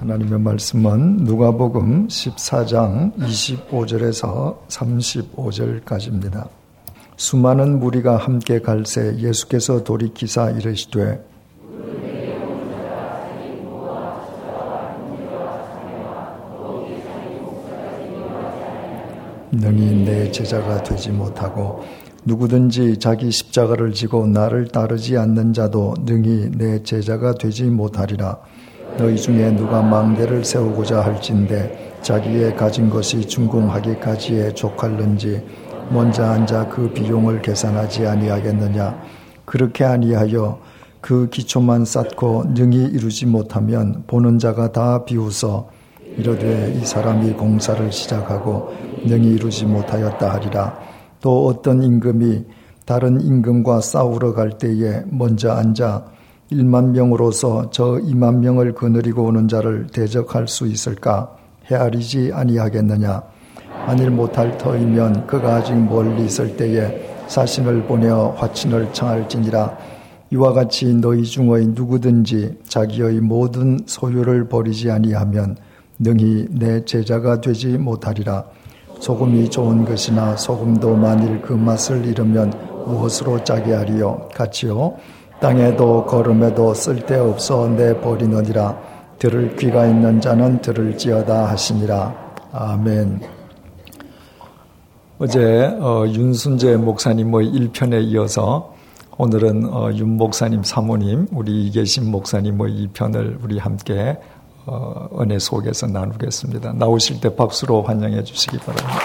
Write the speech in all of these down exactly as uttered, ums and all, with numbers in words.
하나님의 말씀은 누가복음 십사 장 이십오 절에서 삼십오 절까지입니다. 수많은 무리가 함께 갈새 예수께서 돌이키사 이르시되 능히 내 제자가 되지 못하고 누구든지 자기 십자가를 지고 나를 따르지 않는 자도 능히 내 제자가 되지 못하리라. 너희 중에 누가 망대를 세우고자 할진대 자기의 가진 것이 준공하기까지에 족할는지 먼저 앉아 그 비용을 계산하지 아니하겠느냐. 그렇게 아니하여 그 기초만 쌓고 능히 이루지 못하면 보는 자가 다 비웃어 이르되 이 사람이 공사를 시작하고 능히 이루지 못하였다 하리라. 또 어떤 임금이 다른 임금과 싸우러 갈 때에 먼저 앉아 일만 명으로서 저 이만 명을 거느리고 오는 자를 대적할 수 있을까? 헤아리지 아니하겠느냐? 만일 못할 터이면 그가 아직 멀리 있을 때에 사신을 보내어 화친을 청할지니라. 이와 같이 너희 중의 누구든지 자기의 모든 소유를 버리지 아니하면 능히 내 제자가 되지 못하리라. 소금이 좋은 것이나 소금도 만일 그 맛을 잃으면 무엇으로 짜게 하리요? 같이요. 땅에도 거름에도 쓸데없어 내버리느니라. 들을 귀가 있는 자는 들을지어다 하시니라. 아멘. 어제 어, 윤순재 목사님의 일 편에 이어서 오늘은 어, 윤 목사님 사모님 우리 이계신 목사님의 이 편을 우리 함께 어, 은혜 속에서 나누겠습니다. 나오실 때 박수로 환영해 주시기 바랍니다.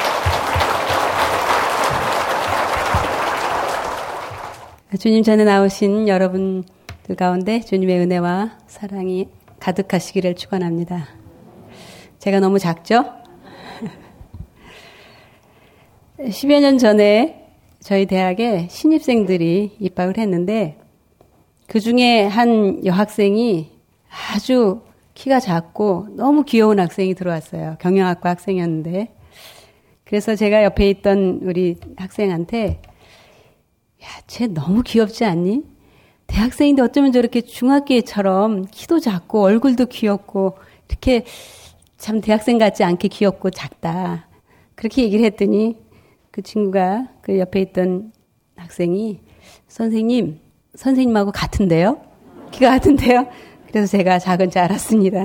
주님 전에 나오신 여러분들 가운데 주님의 은혜와 사랑이 가득하시기를 축원합니다. 제가 너무 작죠? 십여 년 전에 저희 대학에 신입생들이 입학을 했는데 그 중에 한 여학생이 아주 키가 작고 너무 귀여운 학생이 들어왔어요. 경영학과 학생이었는데. 그래서 제가 옆에 있던 우리 학생한테 야, 쟤 너무 귀엽지 않니? 대학생인데 어쩌면 저렇게 중학교처럼 키도 작고 얼굴도 귀엽고 이렇게 참 대학생 같지 않게 귀엽고 작다. 그렇게 얘기를 했더니 그 친구가 그 옆에 있던 학생이 선생님, 선생님하고 같은데요? 키가 같은데요? 그래서 제가 작은 줄 알았습니다.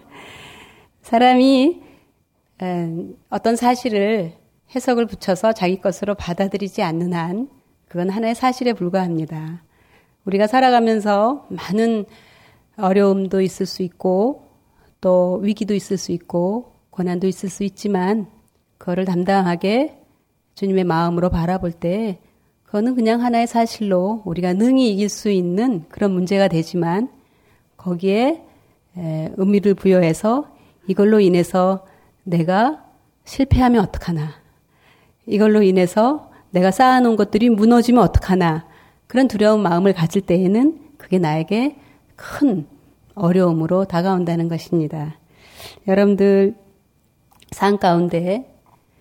사람이 어떤 사실을 해석을 붙여서 자기 것으로 받아들이지 않는 한 그건 하나의 사실에 불과합니다. 우리가 살아가면서 많은 어려움도 있을 수 있고 또 위기도 있을 수 있고 고난도 있을 수 있지만 그거를 담당하게 주님의 마음으로 바라볼 때 그거는 그냥 하나의 사실로 우리가 능히 이길 수 있는 그런 문제가 되지만 거기에 의미를 부여해서 이걸로 인해서 내가 실패하면 어떡하나, 이걸로 인해서 내가 쌓아놓은 것들이 무너지면 어떡하나 그런 두려운 마음을 가질 때에는 그게 나에게 큰 어려움으로 다가온다는 것입니다. 여러분들 삶 가운데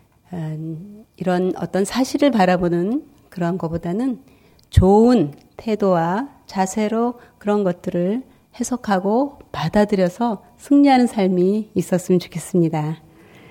이런 어떤 사실을 바라보는 그런 것보다는 좋은 태도와 자세로 그런 것들을 해석하고 받아들여서 승리하는 삶이 있었으면 좋겠습니다.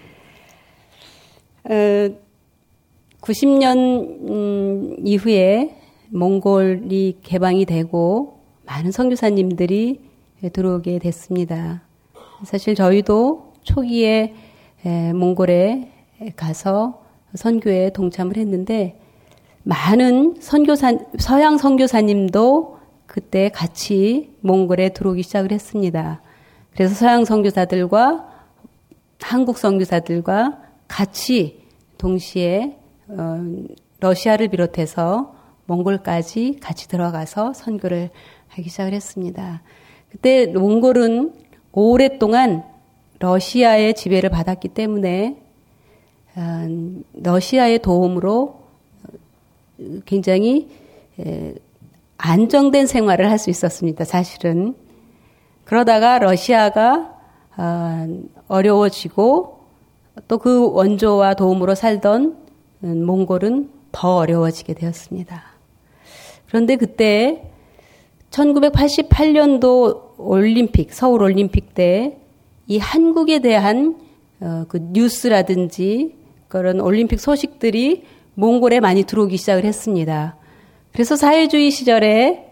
어, 구십 년 이후에 몽골이 개방이 되고 많은 선교사님들이 들어오게 됐습니다. 사실 저희도 초기에 몽골에 가서 선교에 동참을 했는데 많은 선교사, 서양 선교사님도 그때 같이 몽골에 들어오기 시작을 했습니다. 그래서 서양 선교사들과 한국 선교사들과 같이 동시에 어, 러시아를 비롯해서 몽골까지 같이 들어가서 선교를 하기 시작을 했습니다. 그때 몽골은 오랫동안 러시아의 지배를 받았기 때문에 어, 러시아의 도움으로 굉장히 에, 안정된 생활을 할 수 있었습니다. 사실은. 그러다가 러시아가 어, 어려워지고 또 그 원조와 도움으로 살던 몽골은 더 어려워지게 되었습니다. 그런데 그때 천구백팔십팔 년도 올림픽, 서울 올림픽 때 이 한국에 대한 어, 그 뉴스라든지 그런 올림픽 소식들이 몽골에 많이 들어오기 시작을 했습니다. 그래서 사회주의 시절에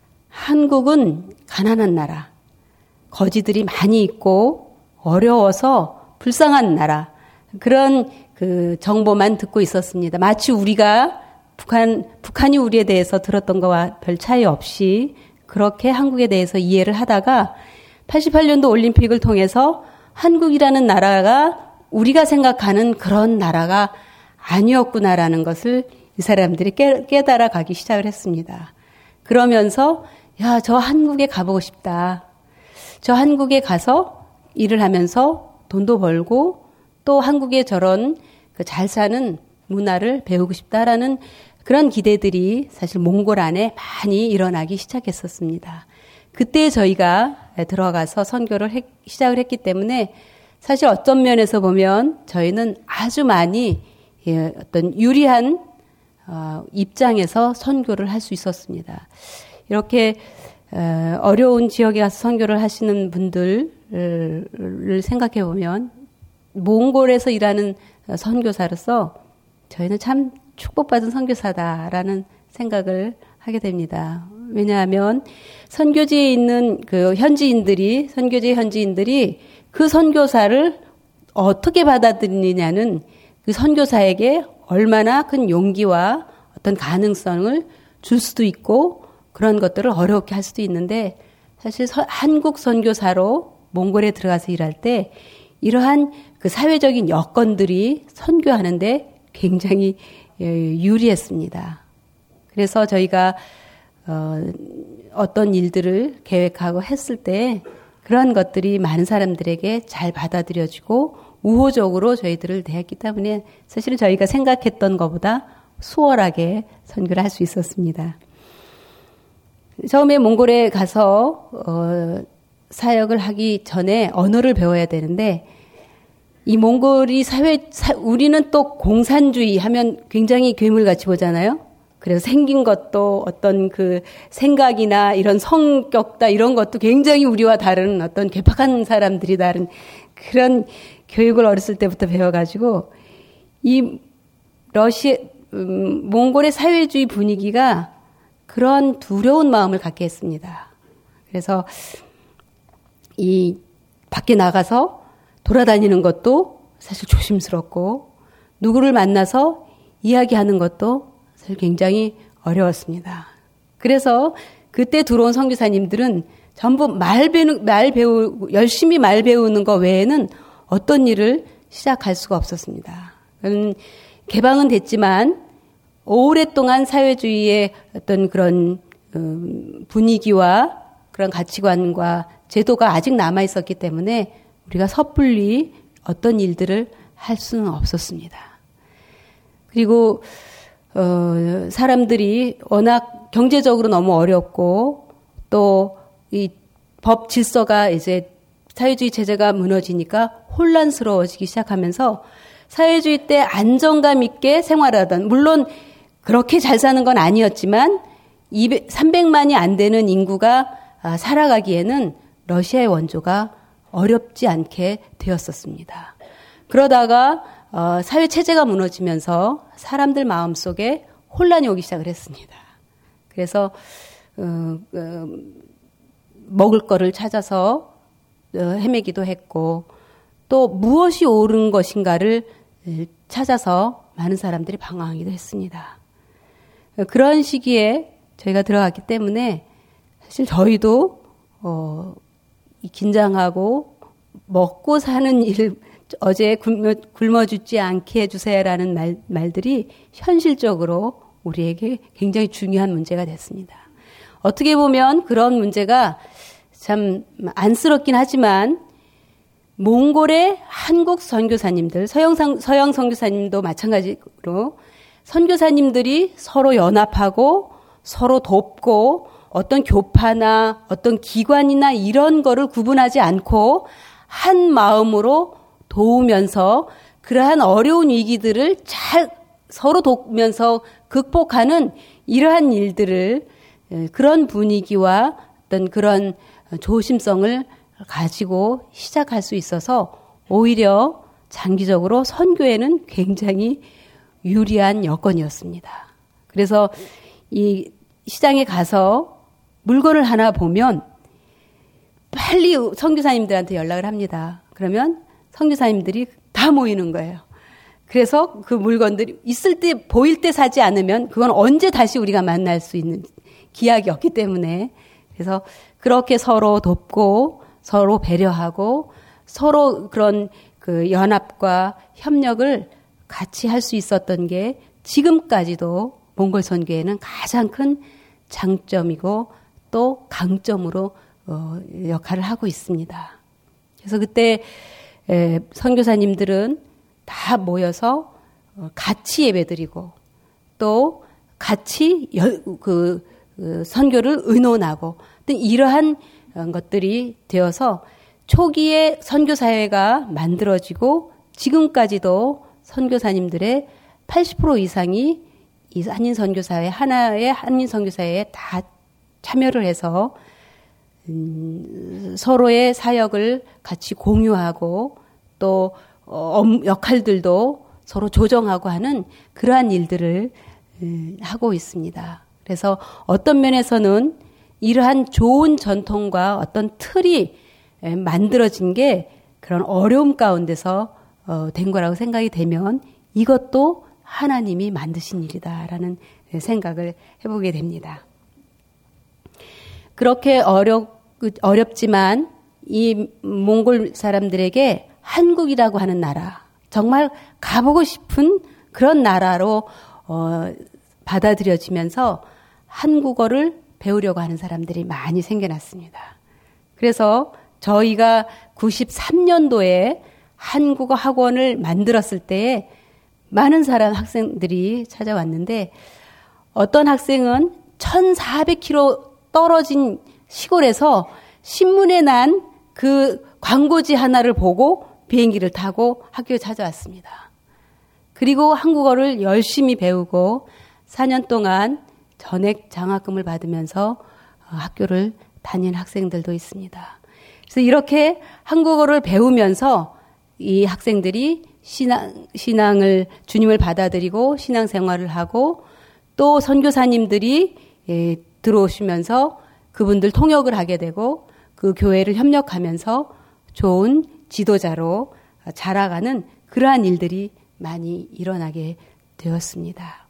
한국은 가난한 나라, 거지들이 많이 있고 어려워서 불쌍한 나라, 그런 그 정보만 듣고 있었습니다. 마치 우리가 북한, 북한이 우리에 대해서 들었던 것과 별 차이 없이 그렇게 한국에 대해서 이해를 하다가 팔십팔 년도 올림픽을 통해서 한국이라는 나라가 우리가 생각하는 그런 나라가 아니었구나라는 것을 이 사람들이 깨, 깨달아 가기 시작을 했습니다. 그러면서 야, 저 한국에 가보고 싶다. 저 한국에 가서 일을 하면서 돈도 벌고 또 한국의 저런 그 잘 사는 문화를 배우고 싶다라는 그런 기대들이 사실 몽골 안에 많이 일어나기 시작했었습니다. 그때 저희가 들어가서 선교를 해, 시작을 했기 때문에 사실 어떤 면에서 보면 저희는 아주 많이 예, 어떤 유리한 어, 입장에서 선교를 할 수 있었습니다. 이렇게 어, 어려운 지역에 가서 선교를 하시는 분들을 생각해 보면 몽골에서 일하는 선교사로서 저희는 참 축복받은 선교사다라는 생각을 하게 됩니다. 왜냐하면 선교지에 있는 그 현지인들이, 선교지 현지인들이 그 선교사를 어떻게 받아들이느냐는 그 선교사에게 얼마나 큰 용기와 어떤 가능성을 줄 수도 있고 그런 것들을 어렵게 할 수도 있는데 사실 서, 한국 선교사로 몽골에 들어가서 일할 때 이러한 그 사회적인 여건들이 선교하는데 굉장히 유리했습니다. 그래서 저희가 어, 어떤 일들을 계획하고 했을 때 그런 것들이 많은 사람들에게 잘 받아들여지고 우호적으로 저희들을 대했기 때문에 사실은 저희가 생각했던 것보다 수월하게 선교를 할 수 있었습니다. 처음에 몽골에 가서 어, 사역을 하기 전에 언어를 배워야 되는데 이 몽골이 사회, 사, 우리는 또 공산주의 하면 굉장히 괴물같이 보잖아요. 그래서 생긴 것도 어떤 그 생각이나 이런 성격다 이런 것도 굉장히 우리와 다른 어떤 괴팍한 사람들이 다른 그런 교육을 어렸을 때부터 배워가지고 이 러시아, 음, 몽골의 사회주의 분위기가 그런 두려운 마음을 갖게 했습니다. 그래서 이 밖에 나가서 돌아다니는 것도 사실 조심스럽고 누구를 만나서 이야기하는 것도 사실 굉장히 어려웠습니다. 그래서 그때 들어온 선교사님들은 전부 말 배우는, 말 배우, 열심히 말 배우는 것 외에는 어떤 일을 시작할 수가 없었습니다. 개방은 됐지만 오랫동안 사회주의의 어떤 그런 분위기와 그런 가치관과 제도가 아직 남아 있었기 때문에 우리가 섣불리 어떤 일들을 할 수는 없었습니다. 그리고 어, 사람들이 워낙 경제적으로 너무 어렵고 또 이 법 질서가 이제 사회주의 체제가 무너지니까 혼란스러워지기 시작하면서 사회주의 때 안정감 있게 생활하던, 물론 그렇게 잘 사는 건 아니었지만 삼백만이 안 되는 인구가 살아가기에는 러시아의 원조가 어렵지 않게 되었었습니다. 그러다가 어, 사회 체제가 무너지면서 사람들 마음속에 혼란이 오기 시작을 했습니다. 그래서 어, 어, 먹을 거를 찾아서 어, 헤매기도 했고 또 무엇이 옳은 것인가를 찾아서 많은 사람들이 방황하기도 했습니다. 그런 시기에 저희가 들어갔기 때문에 사실 저희도 어, 긴장하고 먹고 사는 일, 어제 굶어, 굶어 죽지 않게 해주세요라는 말, 말들이 현실적으로 우리에게 굉장히 중요한 문제가 됐습니다. 어떻게 보면 그런 문제가 참 안쓰럽긴 하지만 몽골의 한국 선교사님들, 서양, 서양 선교사님도 마찬가지로 선교사님들이 서로 연합하고 서로 돕고 어떤 교파나 어떤 기관이나 이런 거를 구분하지 않고 한 마음으로 도우면서 그러한 어려운 위기들을 잘 서로 돕면서 극복하는 이러한 일들을 그런 분위기와 어떤 그런 조심성을 가지고 시작할 수 있어서 오히려 장기적으로 선교에는 굉장히 유리한 여건이었습니다. 그래서 이 시장에 가서 물건을 하나 보면 빨리 선교사님들한테 연락을 합니다. 그러면 선교사님들이 다 모이는 거예요. 그래서 그 물건들이 있을 때, 보일 때 사지 않으면 그건 언제 다시 우리가 만날 수 있는 기약이 없기 때문에, 그래서 그렇게 서로 돕고 서로 배려하고 서로 그런 그 연합과 협력을 같이 할 수 있었던 게 지금까지도 몽골 선교에는 가장 큰 장점이고 또 강점으로 어, 역할을 하고 있습니다. 그래서 그때 에, 선교사님들은 다 모여서 어, 같이 예배드리고 또 같이 여, 그, 그 선교를 의논하고 이러한 것들이 되어서 초기에 선교사회가 만들어지고 지금까지도 선교사님들의 팔십 퍼센트 이상이 이 한인 선교사회 하나의 한인 선교사회에 다 참여를 해서 음, 서로의 사역을 같이 공유하고 또 어, 역할들도 서로 조정하고 하는 그러한 일들을 음, 하고 있습니다. 그래서 어떤 면에서는 이러한 좋은 전통과 어떤 틀이 만들어진 게 그런 어려움 가운데서 어, 된 거라고 생각이 되면 이것도 하나님이 만드신 일이다라는 생각을 해보게 됩니다. 그렇게 어렵, 어렵지만 이 몽골 사람들에게 한국이라고 하는 나라, 정말 가보고 싶은 그런 나라로 어, 받아들여지면서 한국어를 배우려고 하는 사람들이 많이 생겨났습니다. 그래서 저희가 구십삼 년도에 한국어 학원을 만들었을 때에 많은 사람 학생들이 찾아왔는데 어떤 학생은 천사백 킬로미터 떨어진 시골에서 신문에 난 그 광고지 하나를 보고 비행기를 타고 학교에 찾아왔습니다. 그리고 한국어를 열심히 배우고 사 년 동안 전액 장학금을 받으면서 학교를 다닌 학생들도 있습니다. 그래서 이렇게 한국어를 배우면서 이 학생들이 신앙, 신앙을, 주님을 받아들이고 신앙생활을 하고 또 선교사님들이 예, 들어오시면서 그분들 통역을 하게 되고 그 교회를 협력하면서 좋은 지도자로 자라가는 그러한 일들이 많이 일어나게 되었습니다.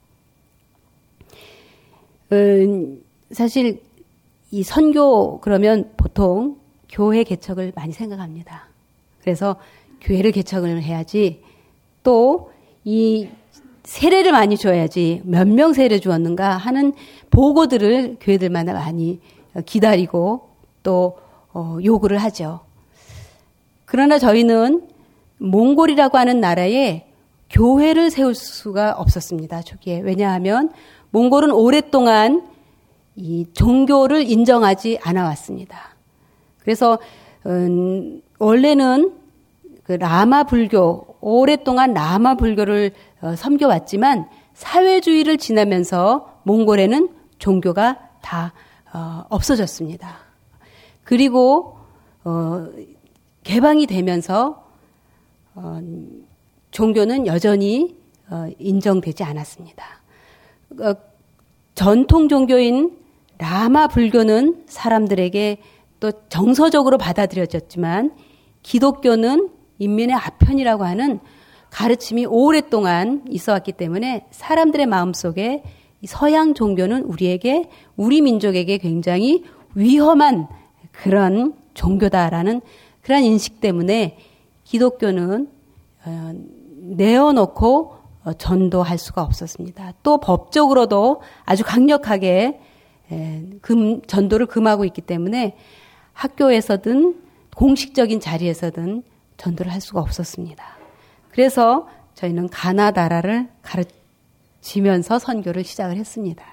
음, 사실 이 선교 그러면 보통 교회 개척을 많이 생각합니다. 그래서 교회를 개척을 해야지 또 이 세례를 많이 줘야지 몇 명 세례 주었는가 하는 보고들을 교회들마다 많이 기다리고 또 어, 요구를 하죠. 그러나 저희는 몽골이라고 하는 나라에 교회를 세울 수가 없었습니다. 초기에. 왜냐하면 몽골은 오랫동안 이 종교를 인정하지 않아 왔습니다. 그래서 음, 원래는 그 라마 불교, 오랫동안 라마 불교를 어, 섬겨왔지만 사회주의를 지나면서 몽골에는 종교가 다 어, 없어졌습니다. 그리고 어, 개방이 되면서 어, 종교는 여전히 어, 인정되지 않았습니다. 어, 전통 종교인 라마 불교는 사람들에게 또 정서적으로 받아들여졌지만 기독교는 인민의 아편이라고 하는 가르침이 오랫동안 있어왔기 때문에 사람들의 마음속에 서양 종교는 우리에게, 우리 민족에게 굉장히 위험한 그런 종교다라는 그런 인식 때문에 기독교는 어, 내어놓고 어, 전도할 수가 없었습니다. 또 법적으로도 아주 강력하게 에, 금, 전도를 금하고 있기 때문에 학교에서든 공식적인 자리에서든 전도를 할 수가 없었습니다. 그래서 저희는 가나다라를 가르치면서 선교를 시작을 했습니다.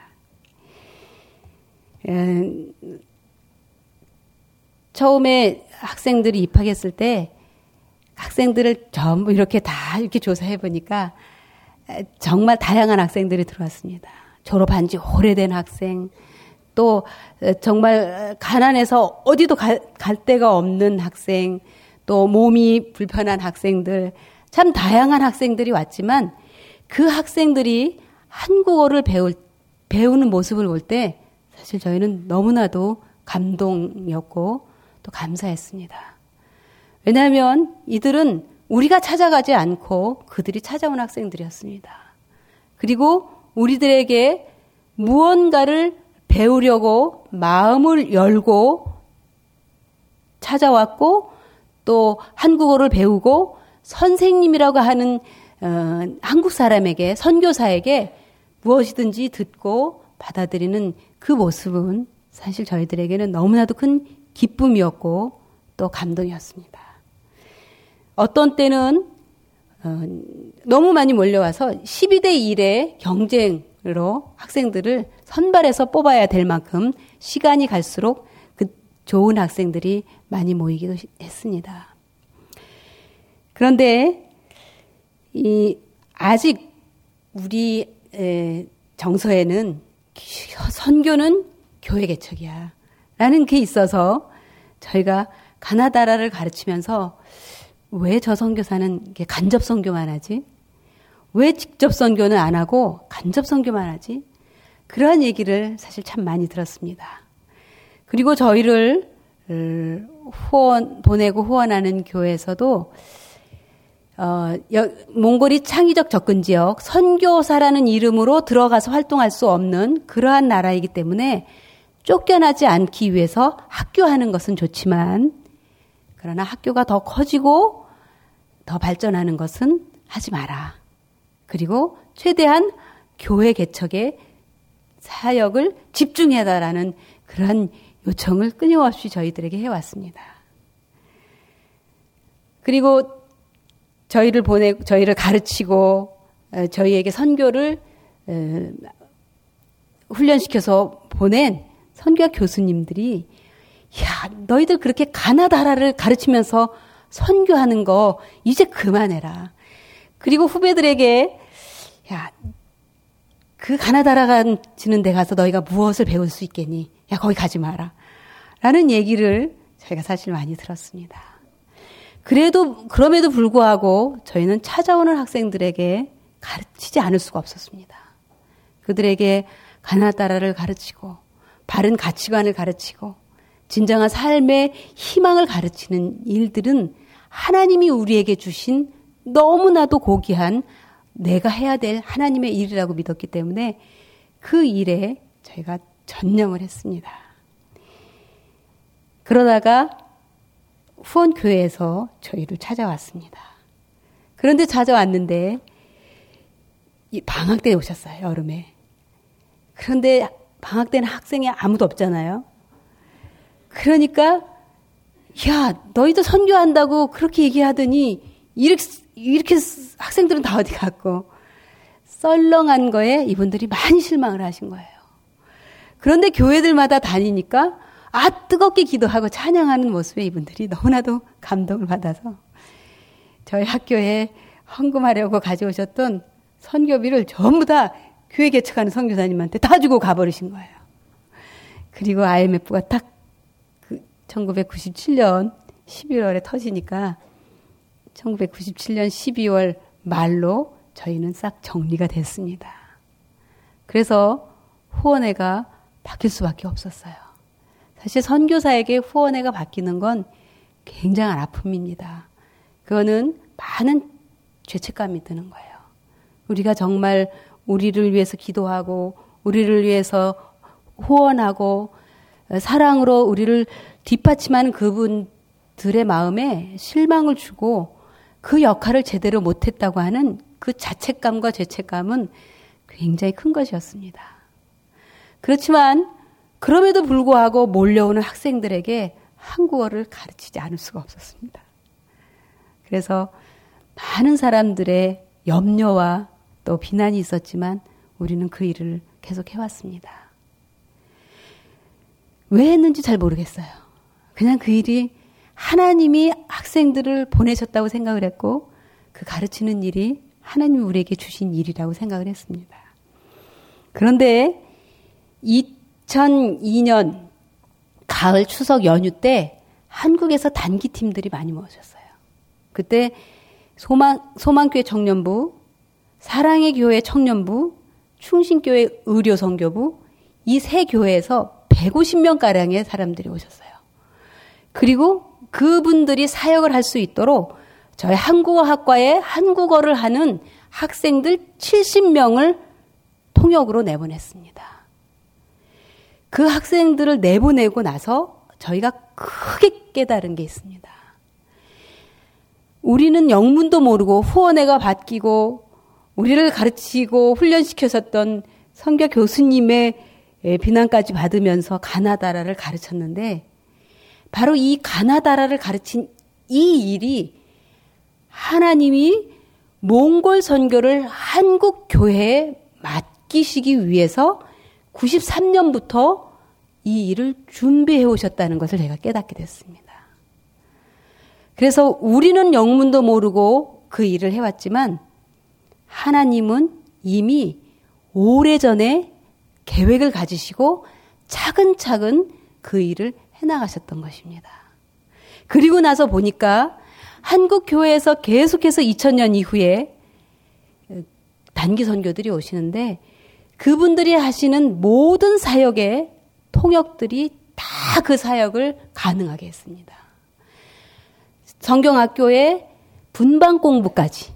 에, 처음에 학생들이 입학했을 때 학생들을 전부 이렇게 다 이렇게 조사해 보니까 정말 다양한 학생들이 들어왔습니다. 졸업한 지 오래된 학생, 또 정말 가난해서 어디도 갈, 갈 데가 없는 학생, 또 몸이 불편한 학생들, 참 다양한 학생들이 왔지만 그 학생들이 한국어를 배울, 배우는 모습을 볼 때 사실 저희는 너무나도 감동이었고 또 감사했습니다. 왜냐하면 이들은 우리가 찾아가지 않고 그들이 찾아온 학생들이었습니다. 그리고 우리들에게 무언가를 배우려고 마음을 열고 찾아왔고 또 한국어를 배우고 선생님이라고 하는 어, 한국 사람에게, 선교사에게 무엇이든지 듣고 받아들이는 그 모습은 사실 저희들에게는 너무나도 큰 기쁨이었고 또 감동이었습니다. 어떤 때는 어, 너무 많이 몰려와서 십이 대 일의 경쟁으로 학생들을 선발해서 뽑아야 될 만큼 시간이 갈수록 그 좋은 학생들이 많이 모이기도 했습니다. 그런데 이 아직 우리 에, 정서에는 선교는 교회 개척이야 라는 게 있어서 저희가 가나다라를 가르치면서 왜 저 선교사는 간접 선교만 하지? 왜 직접 선교는 안 하고 간접 선교만 하지? 그러한 얘기를 사실 참 많이 들었습니다. 그리고 저희를 후원, 보내고 후원하는 교회에서도 어, 여, 몽골이 창의적 접근 지역, 선교사라는 이름으로 들어가서 활동할 수 없는 그러한 나라이기 때문에 쫓겨나지 않기 위해서 학교하는 것은 좋지만 그러나 학교가 더 커지고 더 발전하는 것은 하지 마라. 그리고 최대한 교회 개척에 사역을 집중해달라는 그러한 요청을 끊임없이 저희들에게 해왔습니다. 그리고 저희를 보내, 저희를 가르치고 저희에게 선교를 훈련시켜서 보낸 선교 교수님들이 야, 너희들 그렇게 가나다라를 가르치면서 선교하는 거 이제 그만해라. 그리고 후배들에게 야, 그 가나다라 지는 데 가서 너희가 무엇을 배울 수 있겠니? 야, 거기 가지 마라. 라는 얘기를 저희가 사실 많이 들었습니다. 그래도, 그럼에도 불구하고 저희는 찾아오는 학생들에게 가르치지 않을 수가 없었습니다. 그들에게 가나다라를 가르치고, 바른 가치관을 가르치고, 진정한 삶의 희망을 가르치는 일들은 하나님이 우리에게 주신 너무나도 고귀한 내가 해야 될 하나님의 일이라고 믿었기 때문에 그 일에 저희가 전념을 했습니다. 그러다가 후원교회에서 저희를 찾아왔습니다. 그런데 찾아왔는데 방학 때 오셨어요. 여름에. 그런데 방학 때는 학생이 아무도 없잖아요. 그러니까 야, 너희도 선교한다고 그렇게 얘기하더니 이렇게, 이렇게 학생들은 다 어디 갔고 썰렁한 거에 이분들이 많이 실망을 하신 거예요. 그런데 교회들마다 다니니까 아, 뜨겁게 기도하고 찬양하는 모습에 이분들이 너무나도 감동을 받아서 저희 학교에 헌금하려고 가져오셨던 선교비를 전부 다 교회 개척하는 선교사님한테 다 주고 가버리신 거예요. 그리고 아이엠에프가 딱 그 천구백구십칠 년 십이월에 터지니까 천구백구십칠 년 십이월 말로 저희는 싹 정리가 됐습니다. 그래서 후원회가 바뀔 수밖에 없었어요. 사실 선교사에게 후원회가 바뀌는 건 굉장한 아픔입니다. 그거는 많은 죄책감이 드는 거예요. 우리가 정말 우리를 위해서 기도하고 우리를 위해서 후원하고 사랑으로 우리를 뒷받침하는 그분들의 마음에 실망을 주고 그 역할을 제대로 못했다고 하는 그 자책감과 죄책감은 굉장히 큰 것이었습니다. 그렇지만 그럼에도 불구하고 몰려오는 학생들에게 한국어를 가르치지 않을 수가 없었습니다. 그래서 많은 사람들의 염려와 또 비난이 있었지만 우리는 그 일을 계속 해왔습니다. 왜 했는지 잘 모르겠어요. 그냥 그 일이 하나님이 학생들을 보내셨다고 생각을 했고 그 가르치는 일이 하나님이 우리에게 주신 일이라고 생각을 했습니다. 그런데 이천이 년 가을 추석 연휴 때 한국에서 단기팀들이 많이 모여졌어요. 그때 소망, 소망교회 청년부, 사랑의 교회 청년부, 충신교회 의료선교부 이 세 교회에서 백오십 명가량의 사람들이 오셨어요. 그리고 그분들이 사역을 할 수 있도록 저희 한국어학과에 한국어를 하는 학생들 칠십 명을 통역으로 내보냈습니다. 그 학생들을 내보내고 나서 저희가 크게 깨달은 게 있습니다. 우리는 영문도 모르고 후원회가 바뀌고 우리를 가르치고 훈련시켰었던 선교 교수님의 비난까지 받으면서 가나다라를 가르쳤는데 바로 이 가나다라를 가르친 이 일이 하나님이 몽골 선교를 한국 교회에 맡기시기 위해서 구십삼 년부터 이 일을 준비해 오셨다는 것을 제가 깨닫게 됐습니다. 그래서 우리는 영문도 모르고 그 일을 해왔지만 하나님은 이미 오래전에 계획을 가지시고 차근차근 그 일을 해나가셨던 것입니다. 그리고 나서 보니까 한국 교회에서 계속해서 이천 년 이후에 단기 선교들이 오시는데 그분들이 하시는 모든 사역의 통역들이 다 그 사역을 가능하게 했습니다. 성경학교에 분방 공부까지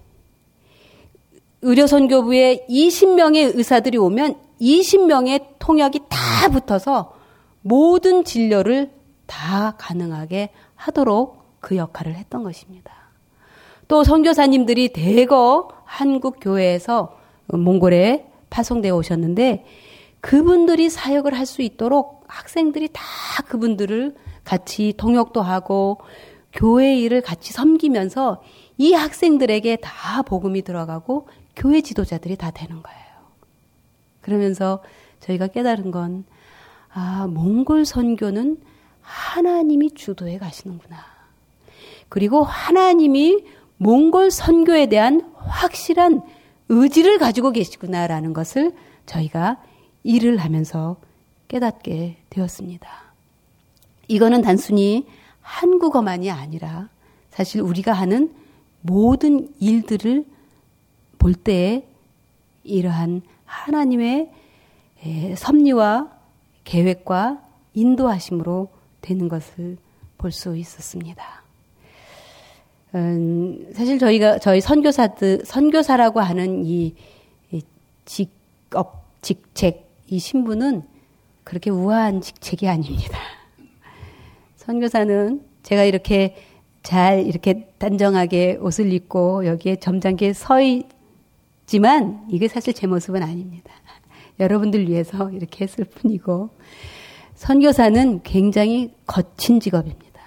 의료선교부에 이십 명의 의사들이 오면 이십 명의 통역이 다 붙어서 모든 진료를 다 가능하게 하도록 그 역할을 했던 것입니다. 또 선교사님들이 대거 한국 교회에서 몽골에 파송되어 오셨는데 그분들이 사역을 할 수 있도록 학생들이 다 그분들을 같이 통역도 하고 교회 일을 같이 섬기면서 이 학생들에게 다 복음이 들어가고 교회 지도자들이 다 되는 거예요. 그러면서 저희가 깨달은 건 아, 몽골 선교는 하나님이 주도해 가시는구나. 그리고 하나님이 몽골 선교에 대한 확실한 의지를 가지고 계시구나라는 것을 저희가 일을 하면서 깨닫게 되었습니다. 이거는 단순히 한국어만이 아니라 사실 우리가 하는 모든 일들을 볼 때에 이러한 하나님의 섭리와 계획과 인도하심으로 되는 것을 볼 수 있었습니다. 음, 사실 저희가 저희 선교사들 선교사라고 하는 이, 이 직업 직책 이 신분은 그렇게 우아한 직책이 아닙니다. 선교사는 제가 이렇게 잘 이렇게 단정하게 옷을 입고 여기에 점잖게 서 있지만 이게 사실 제 모습은 아닙니다. 여러분들 위해서 이렇게 했을 뿐이고 선교사는 굉장히 거친 직업입니다.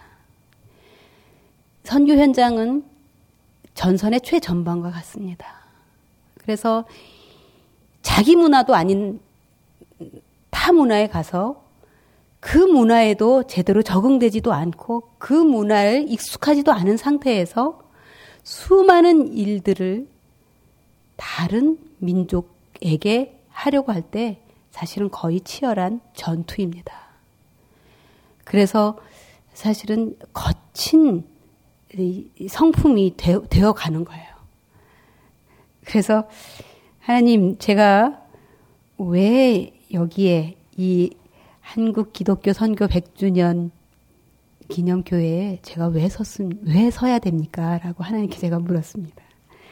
선교 현장은 전선의 최전방과 같습니다. 그래서 자기 문화도 아닌 타 문화에 가서 그 문화에도 제대로 적응되지도 않고 그 문화에 익숙하지도 않은 상태에서 수많은 일들을 다른 민족에게 하려고 할 때 사실은 거의 치열한 전투입니다. 그래서 사실은 거친 성품이 되어 가는 거예요. 그래서 하나님, 제가 왜 여기에 이 한국 기독교 선교 백 주년 기념교회에 제가 왜 섰음, 왜 서야 됩니까? 라고 하나님께 제가 물었습니다.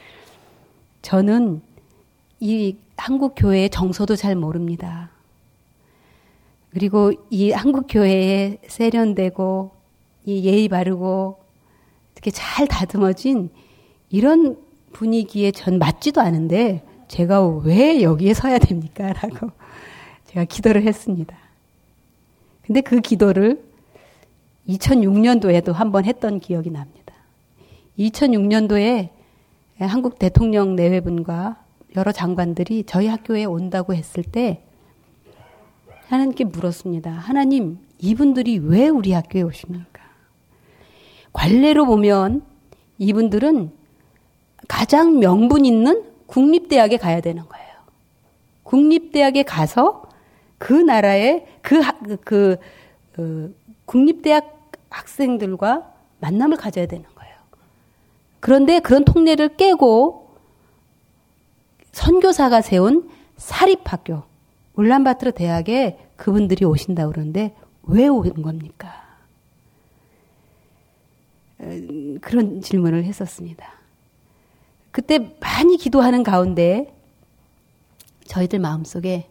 저는 이 한국 교회의 정서도 잘 모릅니다. 그리고 이 한국 교회에 세련되고 이 예의 바르고 이렇게 잘 다듬어진 이런 분위기에 전 맞지도 않은데 제가 왜 여기에 서야 됩니까? 라고 제가 기도를 했습니다. 근데 그 기도를 이천육 년도에도 한번 했던 기억이 납니다. 이천육 년도에 한국 대통령 내외분과 여러 장관들이 저희 학교에 온다고 했을 때 하나님께 물었습니다. 하나님, 이분들이 왜 우리 학교에 오십니까? 관례로 보면 이분들은 가장 명분 있는 국립대학에 가야 되는 거예요. 국립대학에 가서 그 나라의 그, 그, 그 어, 국립대학 학생들과 만남을 가져야 되는 거예요. 그런데 그런 통례를 깨고 선교사가 세운 사립학교 울란바토르 대학에 그분들이 오신다고 그러는데 왜 온 겁니까? 그런 질문을 했었습니다. 그때 많이 기도하는 가운데 저희들 마음속에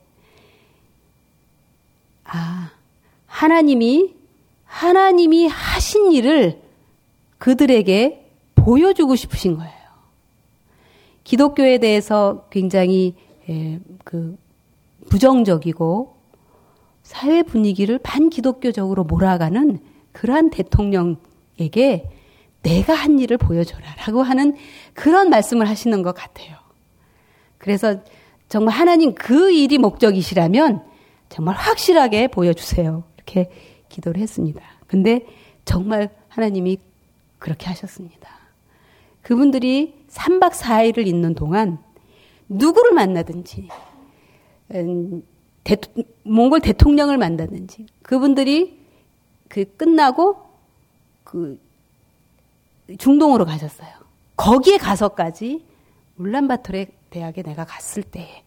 아, 하나님이 하나님이 하신 일을 그들에게 보여주고 싶으신 거예요. 기독교에 대해서 굉장히 예, 그 부정적이고 사회 분위기를 반기독교적으로 몰아가는 그러한 대통령에게 내가 한 일을 보여줘라라고 하는 그런 말씀을 하시는 것 같아요. 그래서 정말 하나님 그 일이 목적이시라면 정말 확실하게 보여주세요. 이렇게 기도를 했습니다. 근데 정말 하나님이 그렇게 하셨습니다. 그분들이 삼 박 사 일을 있는 동안 누구를 만나든지 대, 몽골 대통령을 만나든지 그분들이 그 끝나고 그 중동으로 가셨어요. 거기에 가서까지 울란바토르 대학에 내가 갔을 때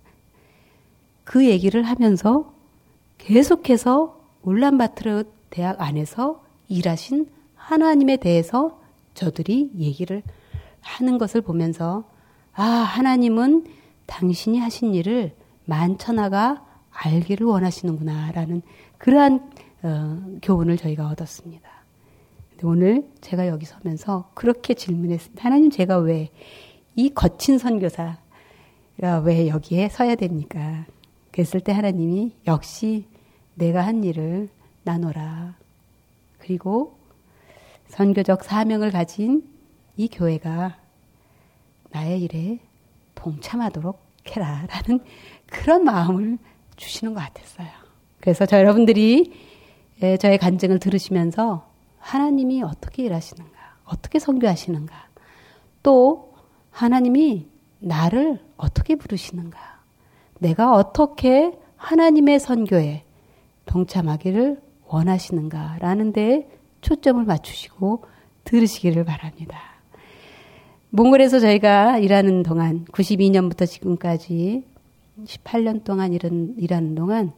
그 얘기를 하면서 계속해서 울란바토르 대학 안에서 일하신 하나님에 대해서 저들이 얘기를 하는 것을 보면서 아, 하나님은 당신이 하신 일을 만천하가 알기를 원하시는구나라는 그러한 어, 교훈을 저희가 얻었습니다. 근데 오늘 제가 여기 서면서 그렇게 질문했습니다. 하나님, 제가 왜 이 거친 선교사가 왜 여기에 서야 됩니까? 그랬을 때 하나님이 역시 내가 한 일을 나눠라. 그리고 선교적 사명을 가진 이 교회가 나의 일에 동참하도록 해라 라는 그런 마음을 주시는 것 같았어요. 그래서 저 여러분들이 저의 간증을 들으시면서 하나님이 어떻게 일하시는가, 어떻게 선교하시는가, 또 하나님이 나를 어떻게 부르시는가, 내가 어떻게 하나님의 선교에 동참하기를 원하시는가라는 데에 초점을 맞추시고 들으시기를 바랍니다. 몽골에서 저희가 일하는 동안 구십이 년부터 지금까지 십팔 년 동안 일은, 일하는 동안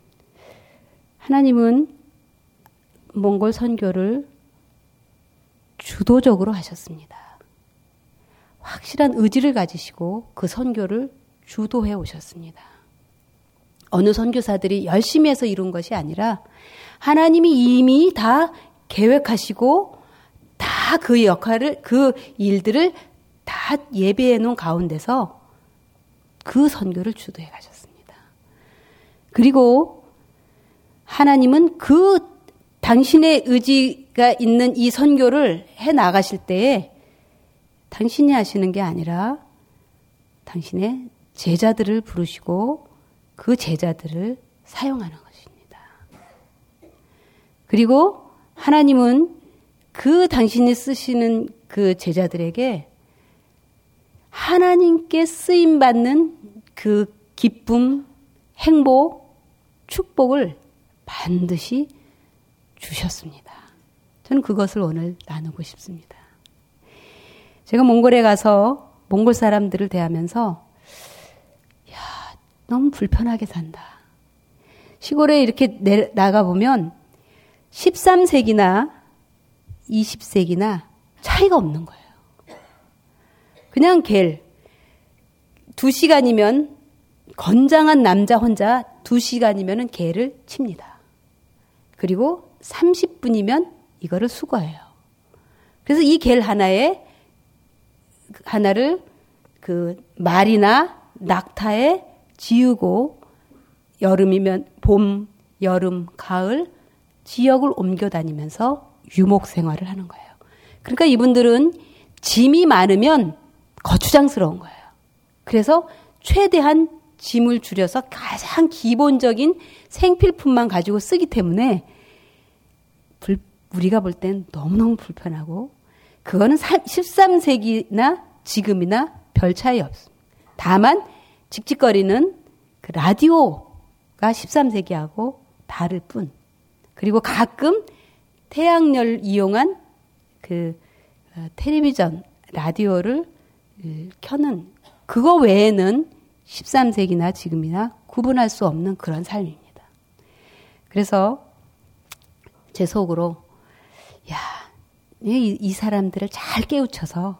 하나님은 몽골 선교를 주도적으로 하셨습니다. 확실한 의지를 가지시고 그 선교를 주도해 오셨습니다. 어느 선교사들이 열심히 해서 이룬 것이 아니라 하나님이 이미 다 계획하시고 다 그 역할을, 그 일들을 다 예배해 놓은 가운데서 그 선교를 주도해 가셨습니다. 그리고 하나님은 그 당신의 의지가 있는 이 선교를 해 나가실 때에 당신이 하시는 게 아니라 당신의 제자들을 부르시고 그 제자들을 사용하는 것입니다. 그리고 하나님은 그 당신이 쓰시는 그 제자들에게 하나님께 쓰임받는 그 기쁨, 행복, 축복을 반드시 주셨습니다. 저는 그것을 오늘 나누고 싶습니다. 제가 몽골에 가서 몽골 사람들을 대하면서 야, 너무 불편하게 산다. 시골에 이렇게 내, 나가보면 십삼 세기나 이십 세기나 차이가 없는 거예요. 그냥 겔 두 시간이면 건장한 남자 혼자 두 시간이면 겔을 칩니다. 그리고 삼십 분이면 이거를 수거해요. 그래서 이 겔 하나에 하나를 그 말이나 낙타에 지우고 여름이면 봄, 여름, 가을 지역을 옮겨 다니면서 유목 생활을 하는 거예요. 그러니까 이분들은 짐이 많으면 거추장스러운 거예요. 그래서 최대한 짐을 줄여서 가장 기본적인 생필품만 가지고 쓰기 때문에 불, 우리가 볼 땐 너무너무 불편하고 그거는 십삼 세기나 지금이나 별 차이 없습니다. 다만 직직거리는 그 라디오 십삼 세기하고 다를 뿐. 그리고 가끔 태양열 이용한 그 어, 텔레비전, 라디오를 어, 켜는 그거 외에는 십삼 세기나 지금이나 구분할 수 없는 그런 삶입니다. 그래서 제 속으로 야, 이, 이 사람들을 잘 깨우쳐서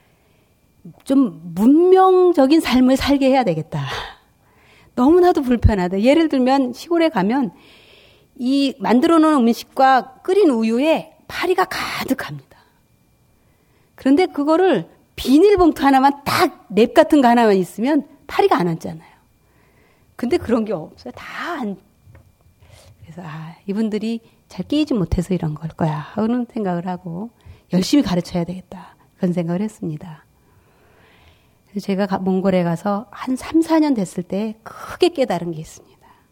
좀 문명적인 삶을 살게 해야 되겠다. 너무나도 불편하다. 예를 들면 시골에 가면 이 만들어 놓은 음식과 끓인 우유에 파리가 가득합니다. 그런데 그거를 비닐봉투 하나만 딱 냅 같은 거 하나만 있으면 파리가 안 앉잖아요. 근데 그런 게 없어요. 다 안. 그래서 아, 이분들이 잘 끼지 못해서 이런 걸 거야 하는 생각을 하고 열심히 가르쳐야 되겠다. 그런 생각을 했습니다. 그래서 제가 몽골에 가서 한 삼, 사 년 됐을 때 크게 깨달은 게 있습니다.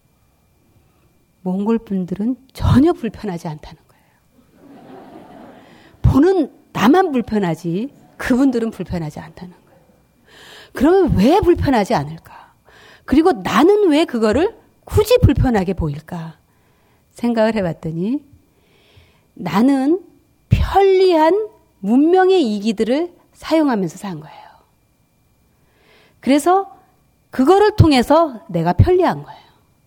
몽골 분들은 전혀 불편하지 않다는 거예요. 보는 나만 불편하지 그분들은 불편하지 않다는 거예요. 그러면 왜 불편하지 않을까? 그리고 나는 왜 그거를 굳이 불편하게 보일까? 생각을 해봤더니 나는 편리한 문명의 이기들을 사용하면서 산 거예요. 그래서 그거를 통해서 내가 편리한 거예요.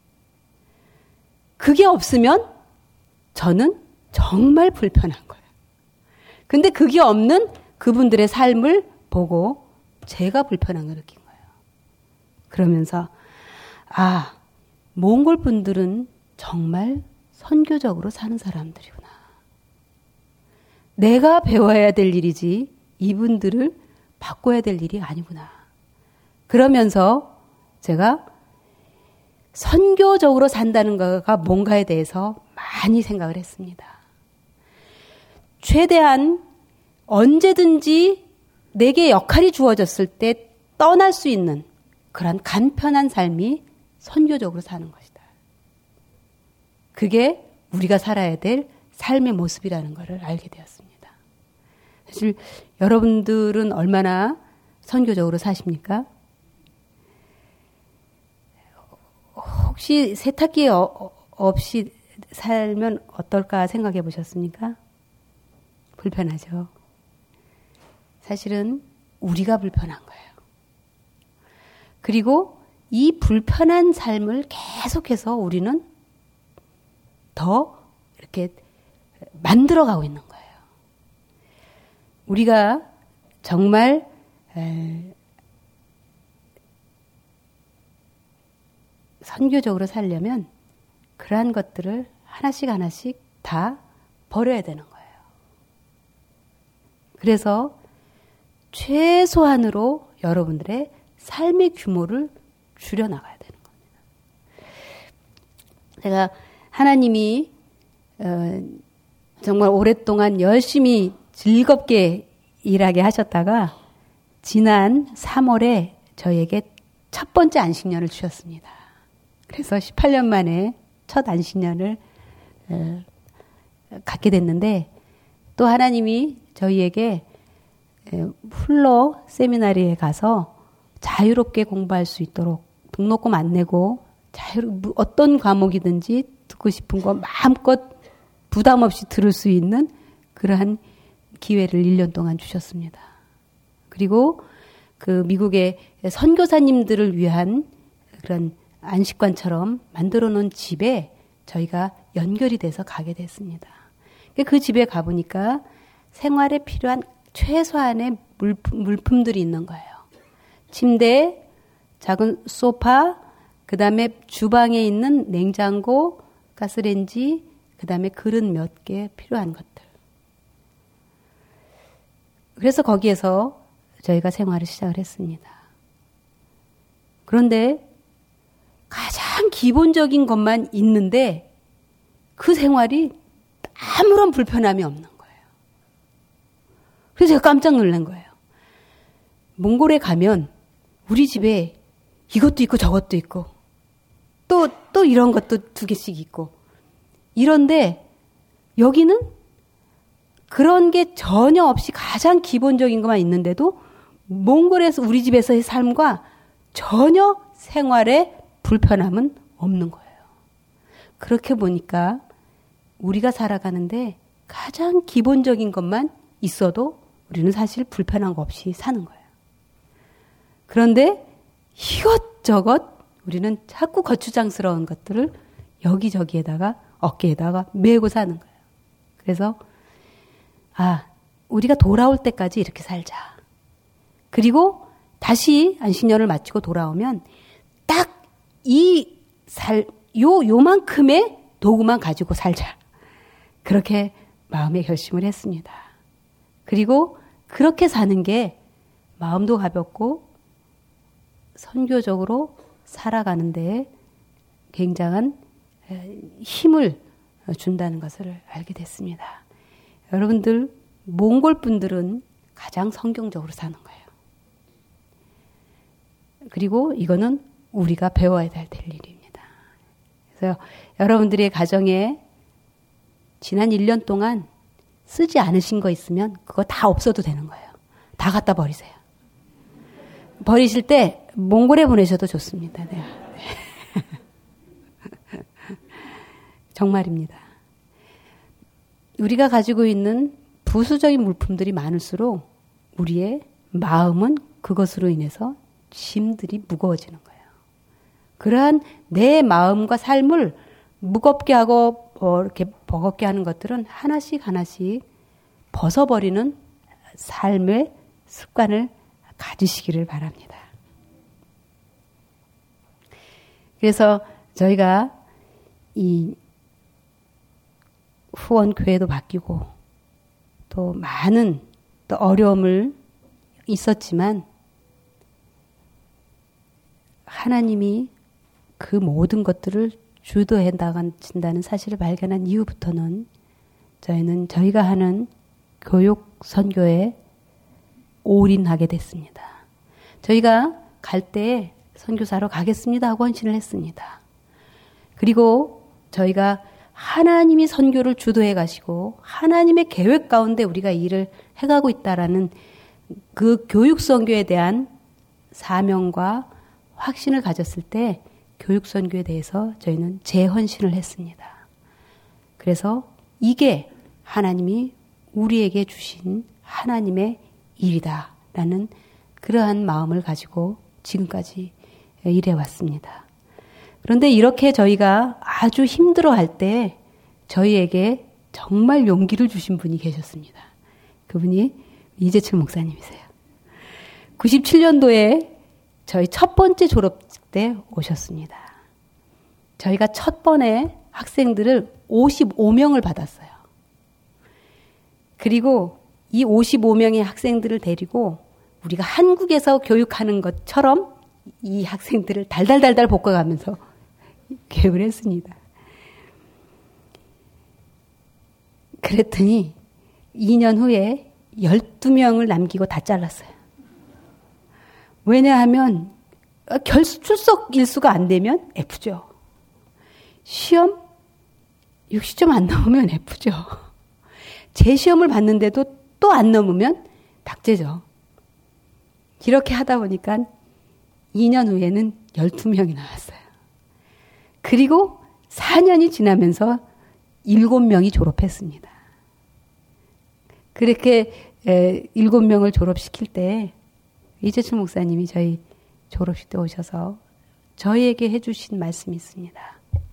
그게 없으면 저는 정말 불편한 거예요. 근데 그게 없는 그분들의 삶을 보고 제가 불편한 걸 느낀 거예요. 그러면서 아, 몽골 분들은 정말 선교적으로 사는 사람들이구나. 내가 배워야 될 일이지 이분들을 바꿔야 될 일이 아니구나. 그러면서 제가 선교적으로 산다는 거가 뭔가에 대해서 많이 생각을 했습니다. 최대한 언제든지 내게 역할이 주어졌을 때 떠날 수 있는 그런 간편한 삶이 선교적으로 사는 것이다. 그게 우리가 살아야 될 삶의 모습이라는 것을 알게 되었습니다. 사실 여러분들은 얼마나 선교적으로 사십니까? 혹시 세탁기 없이 살면 어떨까 생각해 보셨습니까? 불편하죠. 사실은 우리가 불편한 거예요. 그리고 이 불편한 삶을 계속해서 우리는 더 이렇게 만들어가고 있는 거예요. 우리가 정말 선교적으로 살려면 그러한 것들을 하나씩 하나씩 다 버려야 되는 거예요. 그래서 최소한으로 여러분들의 삶의 규모를 줄여나가야 되는 겁니다. 제가 하나님이 어, 정말 오랫동안 열심히 즐겁게 일하게 하셨다가 지난 삼월에 저에게 첫 번째 안식년을 주셨습니다. 그래서 십팔 년 만에 첫 안식년을 어, 갖게 됐는데 또 하나님이 저희에게 훌러 세미나리에 가서 자유롭게 공부할 수 있도록 등록금 안 내고 자유 어떤 과목이든지 듣고 싶은 거 마음껏 부담 없이 들을 수 있는 그러한 기회를 일 년 동안 주셨습니다. 그리고 그 미국의 선교사님들을 위한 그런 안식관처럼 만들어 놓은 집에 저희가 연결이 돼서 가게 됐습니다. 그 집에 가보니까 생활에 필요한 최소한의 물품, 물품들이 있는 거예요. 침대, 작은 소파, 그 다음에 주방에 있는 냉장고, 가스레인지, 그 다음에 그릇 몇 개 필요한 것들. 그래서 거기에서 저희가 생활을 시작을 했습니다. 그런데 가장 기본적인 것만 있는데 그 생활이 아무런 불편함이 없는 거예요. 그래서 제가 깜짝 놀란 거예요. 몽골에 가면 우리 집에 이것도 있고 저것도 있고 또, 또 이런 것도 두 개씩 있고 이런데 여기는 그런 게 전혀 없이 가장 기본적인 것만 있는데도 몽골에서 우리 집에서의 삶과 전혀 생활에 불편함은 없는 거예요. 그렇게 보니까 우리가 살아가는데 가장 기본적인 것만 있어도 우리는 사실 불편한 거 없이 사는 거예요. 그런데 이것저것 우리는 자꾸 거추장스러운 것들을 여기저기에다가 어깨에다가 메고 사는 거예요. 그래서 아, 우리가 돌아올 때까지 이렇게 살자. 그리고 다시 안식년을 마치고 돌아오면 딱 이 살, 요, 요만큼의 도구만 가지고 살자. 그렇게 마음의 결심을 했습니다. 그리고 그렇게 사는 게 마음도 가볍고 선교적으로 살아가는 데에 굉장한 힘을 준다는 것을 알게 됐습니다. 여러분들, 몽골 분들은 가장 성경적으로 사는 거예요. 그리고 이거는 우리가 배워야 될 일입니다. 그래서 여러분들의 가정에 지난 일 년 동안 쓰지 않으신 거 있으면 그거 다 없어도 되는 거예요. 다 갖다 버리세요. 버리실 때 몽골에 보내셔도 좋습니다. 네. 정말입니다. 우리가 가지고 있는 부수적인 물품들이 많을수록 우리의 마음은 그것으로 인해서 짐들이 무거워지는 거예요. 그러한 내 마음과 삶을 무겁게 하고 어, 이렇게 버겁게 하는 것들은 하나씩 하나씩 벗어버리는 삶의 습관을 가지시기를 바랍니다. 그래서 저희가 이 후원교회도 바뀌고 또 많은 또 어려움을 있었지만 하나님이 그 모든 것들을 주도해 나간다는 사실을 발견한 이후부터는 저희는 저희가 하는 교육 선교에 올인하게 됐습니다. 저희가 갈 때 선교사로 가겠습니다 하고 헌신을 했습니다. 그리고 저희가 하나님이 선교를 주도해 가시고 하나님의 계획 가운데 우리가 일을 해가고 있다라는 그 교육 선교에 대한 사명과 확신을 가졌을 때 교육 선교에 대해서 저희는 재헌신을 했습니다. 그래서 이게 하나님이 우리에게 주신 하나님의 일이다라는 그러한 마음을 가지고 지금까지 일해왔습니다. 그런데 이렇게 저희가 아주 힘들어할 때 저희에게 정말 용기를 주신 분이 계셨습니다. 그분이 이재철 목사님이세요. 구십칠 년도에 저희 첫 번째 졸업식 때 오셨습니다. 저희가 첫 번에 학생들을 오십오 명을 받았어요. 그리고 이 오십오 명의 학생들을 데리고 우리가 한국에서 교육하는 것처럼 이 학생들을 달달달달 볶아가면서 교육을 했습니다. 그랬더니 이 년 후에 열두 명을 남기고 다 잘랐어요. 왜냐하면 결수 출석 일수가 안 되면 F죠. 시험 육십 점 안 넘으면 F죠. 재시험을 봤는데도 또 안 넘으면 박제죠. 이렇게 하다 보니까 이 년 후에는 열두 명이 나왔어요. 그리고 사 년이 지나면서 일곱 명이 졸업했습니다. 그렇게 일곱 명을 졸업시킬 때 이재철 목사님이 저희 졸업식 때 오셔서 저희에게 해주신 말씀이 있습니다.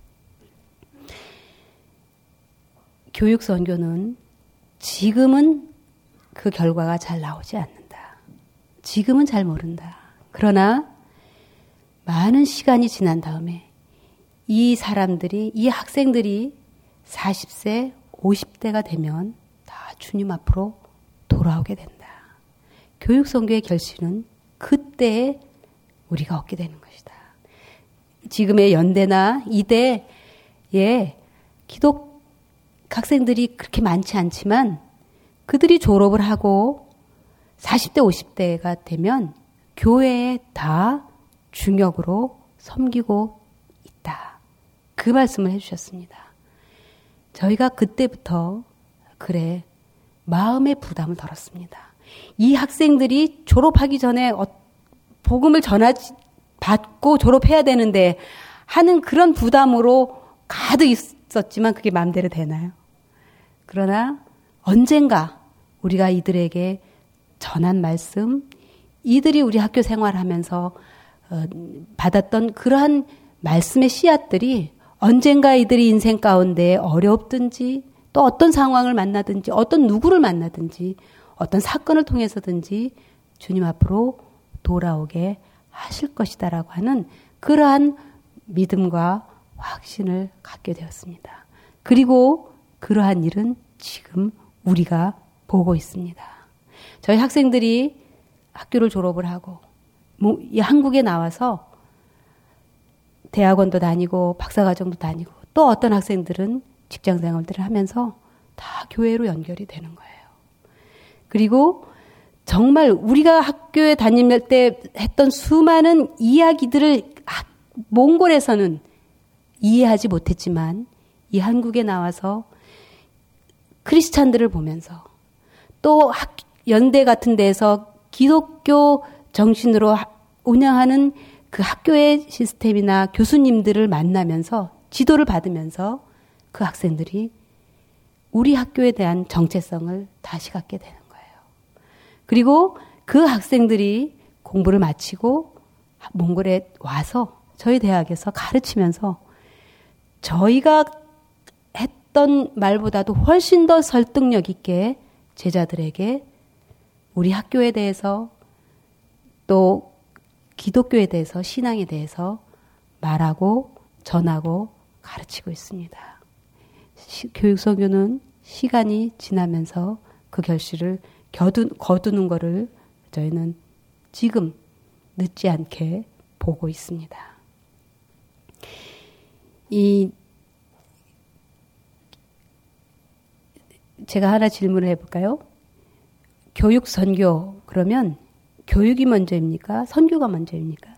교육 선교는 지금은 그 결과가 잘 나오지 않는다. 지금은 잘 모른다. 그러나 많은 시간이 지난 다음에 이 사람들이, 이 학생들이 사십 세, 오십 대가 되면 다 주님 앞으로 돌아오게 된다. 교육 선교의 결실은 그때에 우리가 얻게 되는 것이다. 지금의 연대나 이대에 기독 학생들이 그렇게 많지 않지만 그들이 졸업을 하고 사십 대, 오십 대가 되면 교회에 다 중역으로 섬기고 있다. 그 말씀을 해주셨습니다. 저희가 그때부터 그래 마음의 부담을 덜었습니다. 이 학생들이 졸업하기 전에 복음을 전하지 받고 졸업해야 되는데 하는 그런 부담으로 가득 있었지만 그게 마음대로 되나요? 그러나 언젠가 우리가 이들에게 전한 말씀, 이들이 우리 학교 생활하면서 어, 받았던 그러한 말씀의 씨앗들이 언젠가 이들이 인생 가운데 어렵든지 또 어떤 상황을 만나든지 어떤 누구를 만나든지 어떤 사건을 통해서든지 주님 앞으로 돌아오게 하실 것이다라고 하는 그러한 믿음과 확신을 갖게 되었습니다. 그리고 그러한 일은 지금 우리가 보고 있습니다. 저희 학생들이 학교를 졸업을 하고 이 한국에 나와서 대학원도 다니고 박사과정도 다니고 또 어떤 학생들은 직장생활들을 하면서 다 교회로 연결이 되는 거예요. 그리고 정말 우리가 학교에 다닐 때 했던 수많은 이야기들을 몽골에서는 이해하지 못했지만 이 한국에 나와서 크리스찬들을 보면서 또 학, 연대 같은 데서 기독교 정신으로 운영하는 그 학교의 시스템이나 교수님들을 만나면서 지도를 받으면서 그 학생들이 우리 학교에 대한 정체성을 다시 갖게 되는 거예요. 그리고 그 학생들이 공부를 마치고 몽골에 와서 저희 대학에서 가르치면서 저희가 했던 말보다도 훨씬 더 설득력 있게 제자들에게 우리 학교에 대해서 또 기독교에 대해서 신앙에 대해서 말하고 전하고 가르치고 있습니다. 시, 교육선교는 시간이 지나면서 그 결실을 겨두, 거두는 것을 저희는 지금 늦지 않게 보고 있습니다. 이 제가 하나 질문을 해볼까요? 교육 선교 그러면 교육이 먼저입니까? 선교가 먼저입니까?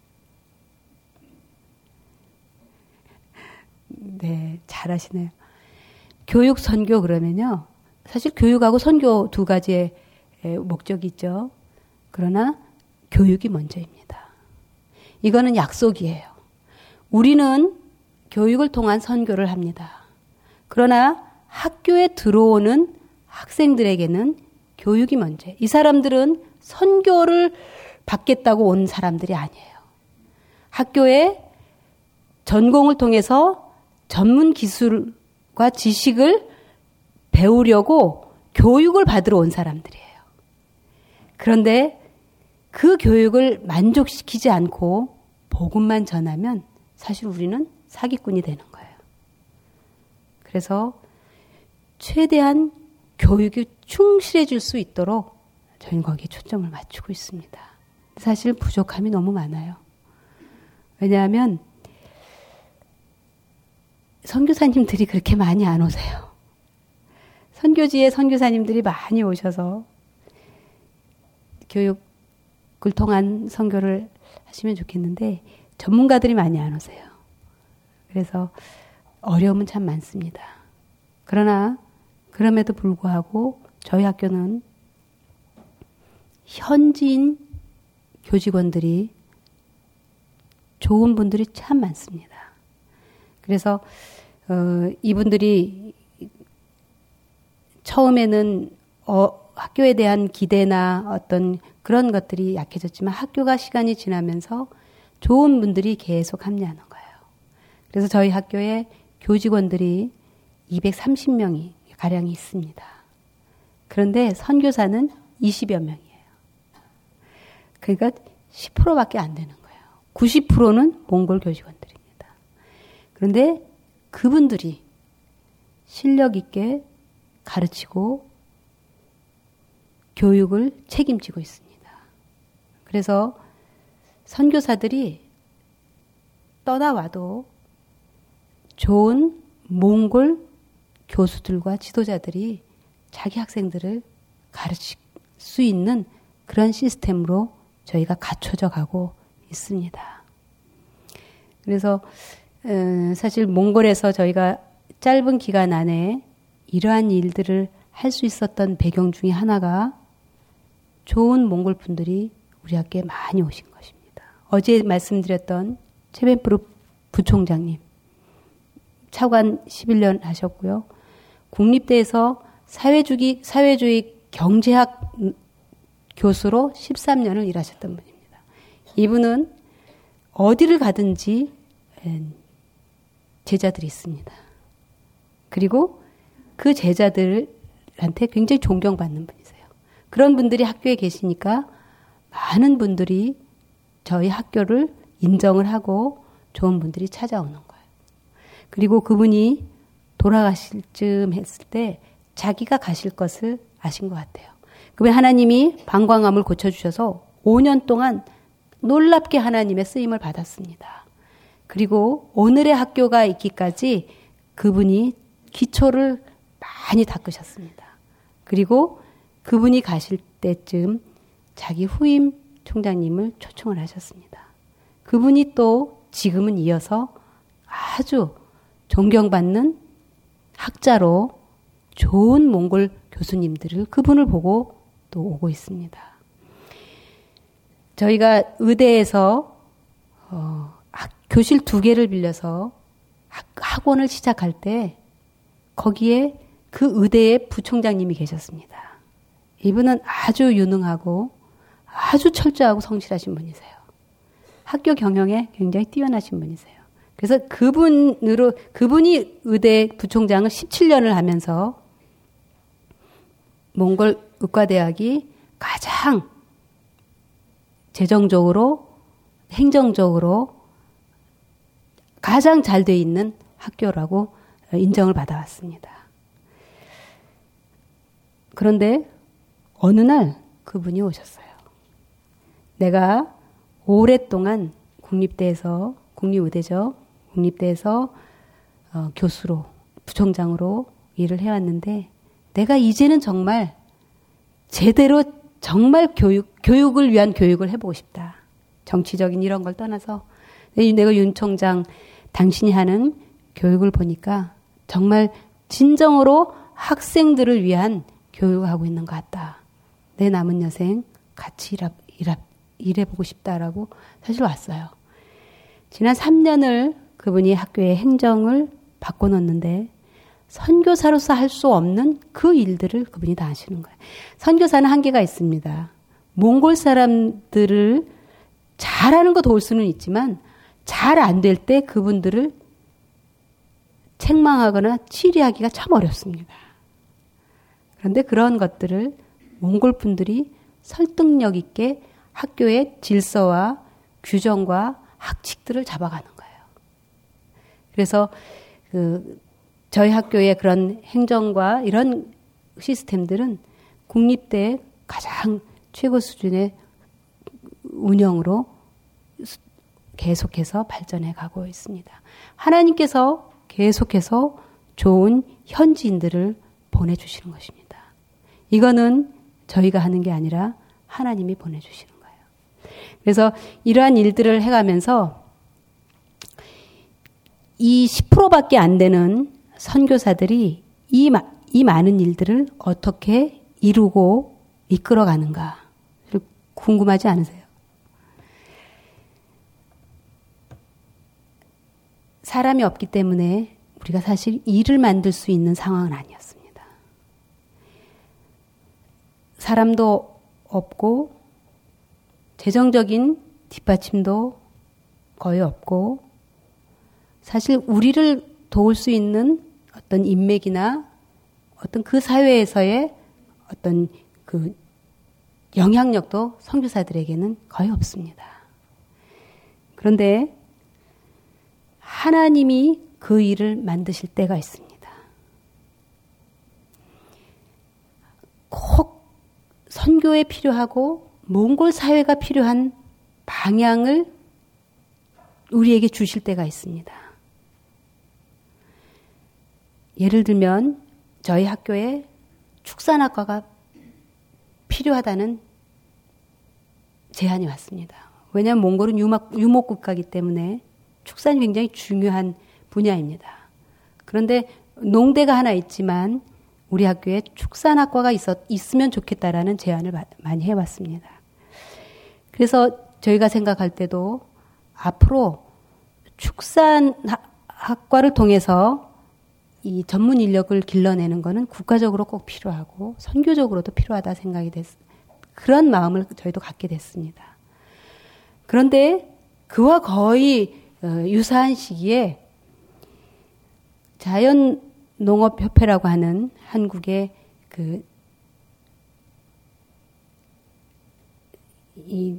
네, 잘하시네요. 교육 선교 그러면요. 사실 교육하고 선교 두 가지의 목적이 있죠. 그러나 교육이 먼저입니다. 이거는 약속이에요. 우리는 교육을 통한 선교를 합니다. 그러나 학교에 들어오는 학생들에게는 교육이 먼저예요. 이 사람들은 선교를 받겠다고 온 사람들이 아니에요. 학교에 전공을 통해서 전문 기술과 지식을 배우려고 교육을 받으러 온 사람들이에요. 그런데 그 교육을 만족시키지 않고 복음만 전하면 사실 우리는 사기꾼이 되는 거예요. 그래서 최대한 교육이 충실해질 수 있도록 저희는 거기에 초점을 맞추고 있습니다. 사실 부족함이 너무 많아요. 왜냐하면 선교사님들이 그렇게 많이 안 오세요. 선교지에 선교사님들이 많이 오셔서 교육을 통한 선교를 하시면 좋겠는데 전문가들이 많이 안 오세요. 그래서 어려움은 참 많습니다. 그러나 그럼에도 불구하고 저희 학교는 현지인 교직원들이 좋은 분들이 참 많습니다. 그래서 어, 이분들이 처음에는 어, 학교에 대한 기대나 어떤 그런 것들이 약해졌지만 학교가 시간이 지나면서 좋은 분들이 계속 합류하는 거예요. 그래서 저희 학교에 교직원들이 이백삼십 명이 가량이 있습니다. 그런데 선교사는 이십여 명이에요. 그러니까 십 퍼센트밖에 안 되는 거예요. 구십 퍼센트는 몽골 교직원들입니다. 그런데 그분들이 실력 있게 가르치고 교육을 책임지고 있습니다. 그래서 선교사들이 떠나와도 좋은 몽골 교수들과 지도자들이 자기 학생들을 가르칠 수 있는 그런 시스템으로 저희가 갖춰져 가고 있습니다. 그래서 사실 몽골에서 저희가 짧은 기간 안에 이러한 일들을 할 수 있었던 배경 중에 하나가 좋은 몽골 분들이 우리 학교에 많이 오신 것입니다. 어제 말씀드렸던 체벤프루 부총장님, 차관 십일 년 하셨고요. 국립대에서 사회주의, 사회주의 경제학 교수로 십삼 년을 일하셨던 분입니다. 이분은 어디를 가든지 제자들이 있습니다. 그리고 그 제자들한테 굉장히 존경받는 분이세요. 그런 분들이 학교에 계시니까 많은 분들이 저희 학교를 인정을 하고 좋은 분들이 찾아오는 거예요. 그리고 그분이 돌아가실 쯤 했을 때 자기가 가실 것을 아신 것 같아요. 그분이 하나님이 방광암을 고쳐주셔서 오 년 동안 놀랍게 하나님의 쓰임을 받았습니다. 그리고 오늘의 학교가 있기까지 그분이 기초를 많이 닦으셨습니다. 그리고 그분이 가실 때쯤 자기 후임 총장님을 초청을 하셨습니다. 그분이 또 지금은 이어서 아주 존경받는 학자로 좋은 몽골 교수님들을 그분을 보고 또 오고 있습니다. 저희가 의대에서 어, 학, 교실 두 개를 빌려서 학, 학원을 시작할 때 거기에 그 의대의 부총장님이 계셨습니다. 이분은 아주 유능하고 아주 철저하고 성실하신 분이세요. 학교 경영에 굉장히 뛰어나신 분이세요. 그래서 그분으로, 그분이 의대 부총장을 십칠 년을 하면서 몽골 의과대학이 가장 재정적으로, 행정적으로 가장 잘 돼 있는 학교라고 인정을 받아왔습니다. 그런데 어느 날 그분이 오셨어요. 내가 오랫동안 국립대에서, 국립의대죠. 국립대에서 어, 교수로, 부총장으로 일을 해왔는데 내가 이제는 정말 제대로 정말 교육, 교육을 위한 교육을 해보고 싶다. 정치적인 이런 걸 떠나서 내가 윤 총장 당신이 하는 교육을 보니까 정말 진정으로 학생들을 위한 교육을 하고 있는 것 같다. 내 남은 여생 같이 일하, 일하, 일해보고 싶다라고 사실 왔어요. 지난 삼 년을 그분이 학교의 행정을 바꿔놓는데 선교사로서 할 수 없는 그 일들을 그분이 다 하시는 거예요. 선교사는 한계가 있습니다. 몽골 사람들을 잘하는 거 도울 수는 있지만 잘 안 될 때 그분들을 책망하거나 치리하기가 참 어렵습니다. 그런데 그런 것들을 몽골 분들이 설득력 있게 학교의 질서와 규정과 학칙들을 잡아가는 거예요. 그래서 그 저희 학교의 그런 행정과 이런 시스템들은 국립대의 가장 최고 수준의 운영으로 계속해서 발전해 가고 있습니다. 하나님께서 계속해서 좋은 현지인들을 보내주시는 것입니다. 이거는 저희가 하는 게 아니라 하나님이 보내주시는 거예요. 그래서 이러한 일들을 해가면서 이 십 퍼센트밖에 안 되는 선교사들이 이, 이 많은 일들을 어떻게 이루고 이끌어가는가 궁금하지 않으세요? 사람이 없기 때문에 우리가 사실 일을 만들 수 있는 상황은 아니었습니다. 사람도 없고 재정적인 뒷받침도 거의 없고 사실 우리를 도울 수 있는 어떤 인맥이나 어떤 그 사회에서의 어떤 그 영향력도 선교사들에게는 거의 없습니다. 그런데 하나님이 그 일을 만드실 때가 있습니다. 꼭 선교에 필요하고 몽골 사회가 필요한 방향을 우리에게 주실 때가 있습니다. 예를 들면 저희 학교에 축산학과가 필요하다는 제안이 왔습니다. 왜냐하면 몽골은 유목, 유목국가이기 때문에 축산이 굉장히 중요한 분야입니다. 그런데 농대가 하나 있지만 우리 학교에 축산학과가 있었, 있으면 좋겠다라는 제안을 많이 해왔습니다. 그래서 저희가 생각할 때도 앞으로 축산학과를 통해서 이 전문 인력을 길러내는 것은 국가적으로 꼭 필요하고 선교적으로도 필요하다 생각이 됐, 그런 마음을 저희도 갖게 됐습니다. 그런데 그와 거의 유사한 시기에 자연농업협회라고 하는 한국의 그, 이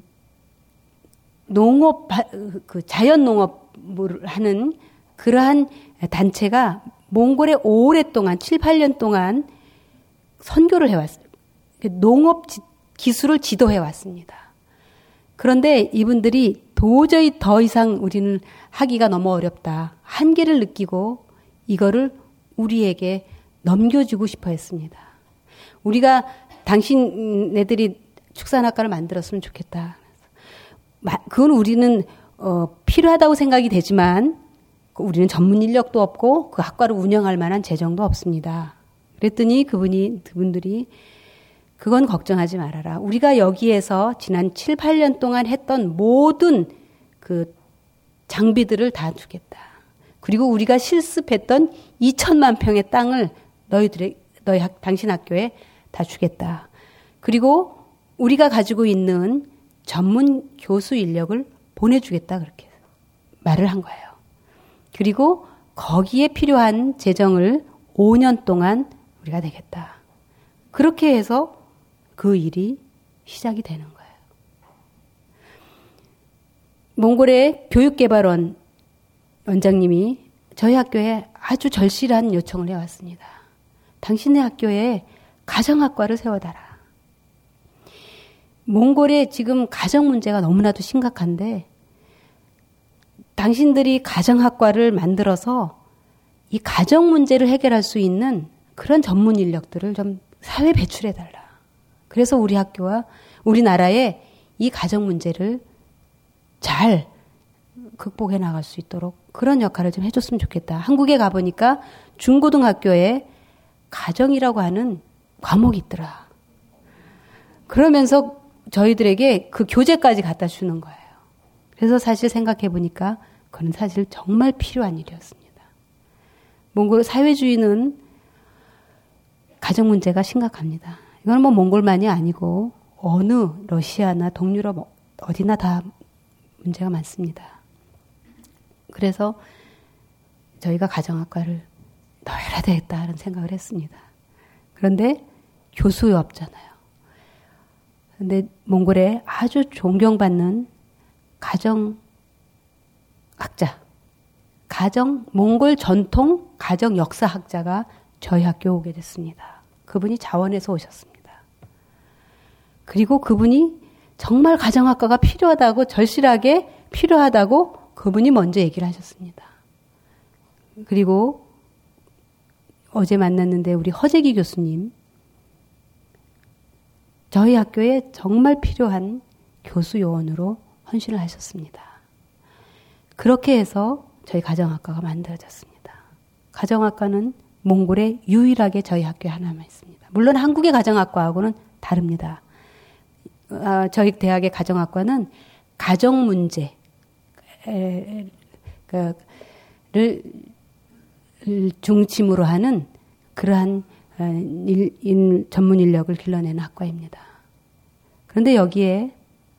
농업, 그 자연농업을 하는 그러한 단체가 몽골에 오랫동안, 칠, 팔 년 동안 선교를 해왔어요. 농업 기술을 지도해왔습니다. 그런데 이분들이 도저히 더 이상 우리는 하기가 너무 어렵다. 한계를 느끼고 이거를 우리에게 넘겨주고 싶어 했습니다. 우리가 당신네들이 축산학과를 만들었으면 좋겠다. 그건 우리는 어, 필요하다고 생각이 되지만 우리는 전문 인력도 없고 그 학과를 운영할 만한 재정도 없습니다. 그랬더니 그분이, 그분들이 그건 걱정하지 말아라. 우리가 여기에서 지난 칠, 팔 년 동안 했던 모든 그 장비들을 다 주겠다. 그리고 우리가 실습했던 이천만 평의 땅을 너희들의, 너희 학, 당신 학교에 다 주겠다. 그리고 우리가 가지고 있는 전문 교수 인력을 보내주겠다. 그렇게 말을 한 거예요. 그리고 거기에 필요한 재정을 오 년 동안 우리가 내겠다. 그렇게 해서 그 일이 시작이 되는 거예요. 몽골의 교육개발원 원장님이 저희 학교에 아주 절실한 요청을 해왔습니다. 당신네 학교에 가정학과를 세워달라. 몽골에 지금 가정 문제가 너무나도 심각한데 당신들이 가정학과를 만들어서 이 가정 문제를 해결할 수 있는 그런 전문 인력들을 좀 사회 배출해달라. 그래서 우리 학교와 우리나라에 이 가정 문제를 잘 극복해 나갈 수 있도록 그런 역할을 좀 해줬으면 좋겠다. 한국에 가보니까 중고등학교에 가정이라고 하는 과목이 있더라. 그러면서 저희들에게 그 교재까지 갖다 주는 거예요. 그래서 사실 생각해 보니까 그건 사실 정말 필요한 일이었습니다. 몽골 사회주의는 가정 문제가 심각합니다. 이건 뭐 몽골만이 아니고 어느 러시아나 동유럽 어디나 다 문제가 많습니다. 그래서 저희가 가정학과를 넣어야 되겠다는 생각을 했습니다. 그런데 교수가 없잖아요. 그런데 몽골에 아주 존경받는 가정학자, 가정, 몽골 전통 가정 역사학자가 저희 학교에 오게 됐습니다. 그분이 자원에서 오셨습니다. 그리고 그분이 정말 가정학과가 필요하다고, 절실하게 필요하다고 그분이 먼저 얘기를 하셨습니다. 그리고 어제 만났는데 우리 허재기 교수님, 저희 학교에 정말 필요한 교수 요원으로 헌신을 하셨습니다. 그렇게 해서 저희 가정학과가 만들어졌습니다. 가정학과는 몽골에 유일하게 저희 학교에 하나만 있습니다. 물론 한국의 가정학과하고는 다릅니다. 아, 저희 대학의 가정학과는 가정 문제를 중심으로 하는 그러한 일, 일, 전문 인력을 길러내는 학과입니다. 그런데 여기에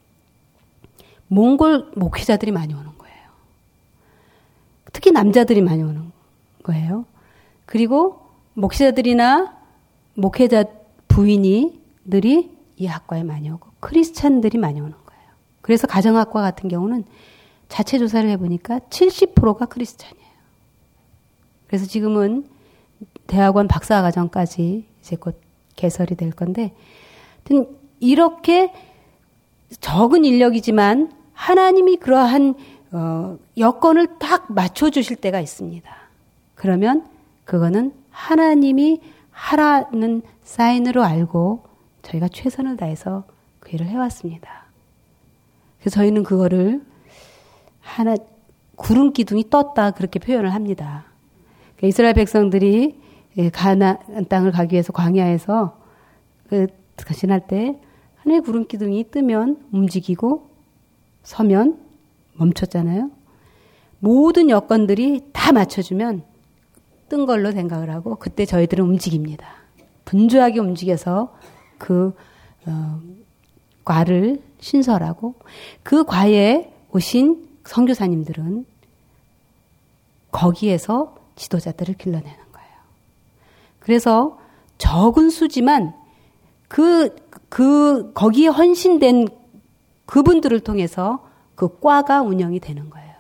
몽골 목회자들이 많이 오는 거예요. 특히 남자들이 많이 오는 거예요. 그리고 목회자들이나 목회자 부인이들이 이 학과에 많이 오고 크리스찬들이 많이 오는 거예요. 그래서 가정학과 같은 경우는 자체 조사를 해보니까 칠십 퍼센트가 크리스찬이에요. 그래서 지금은 대학원 박사과정까지 이제 곧 개설이 될 건데, 하여튼 이렇게 적은 인력이지만 하나님이 그러한 어, 여건을 딱 맞춰주실 때가 있습니다. 그러면 그거는 하나님이 하라는 사인으로 알고 저희가 최선을 다해서 그 일을 해왔습니다. 그래서 저희는 그거를 하나 구름 기둥이 떴다 그렇게 표현을 합니다. 이스라엘 백성들이 가나안 땅을 가기 위해서 광야에서 그 지날 때 하늘의 구름 기둥이 뜨면 움직이고 서면 멈췄잖아요. 모든 여건들이 다 맞춰주면 뜬 걸로 생각을 하고 그때 저희들은 움직입니다. 분주하게 움직여서 그 어, 과를 신설하고 그 과에 오신 선교사님들은 거기에서 지도자들을 길러내는 거예요. 그래서 적은 수지만 그, 그, 거기에 헌신된 그분들을 통해서 그 과가 운영이 되는 거예요.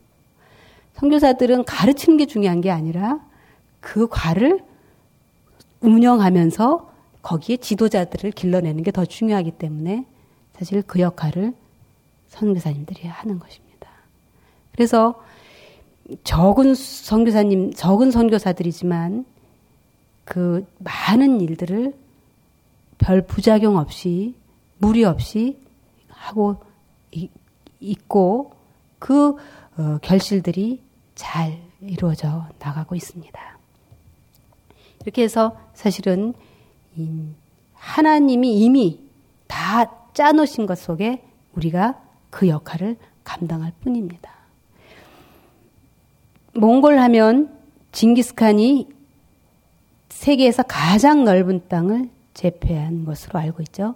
선교사들은 가르치는 게 중요한 게 아니라 그 과를 운영하면서 거기에 지도자들을 길러내는 게 더 중요하기 때문에 사실 그 역할을 선교사님들이 하는 것입니다. 그래서 적은 선교사님, 적은 선교사들이지만 그 많은 일들을 별 부작용 없이 무리 없이 하고 이, 있고 그 어, 결실들이 잘 이루어져 나가고 있습니다. 이렇게 해서 사실은 이 하나님이 이미 다 짜놓으신 것 속에 우리가 그 역할을 감당할 뿐입니다. 몽골 하면 징기스칸이 세계에서 가장 넓은 땅을 제패한 것으로 알고 있죠.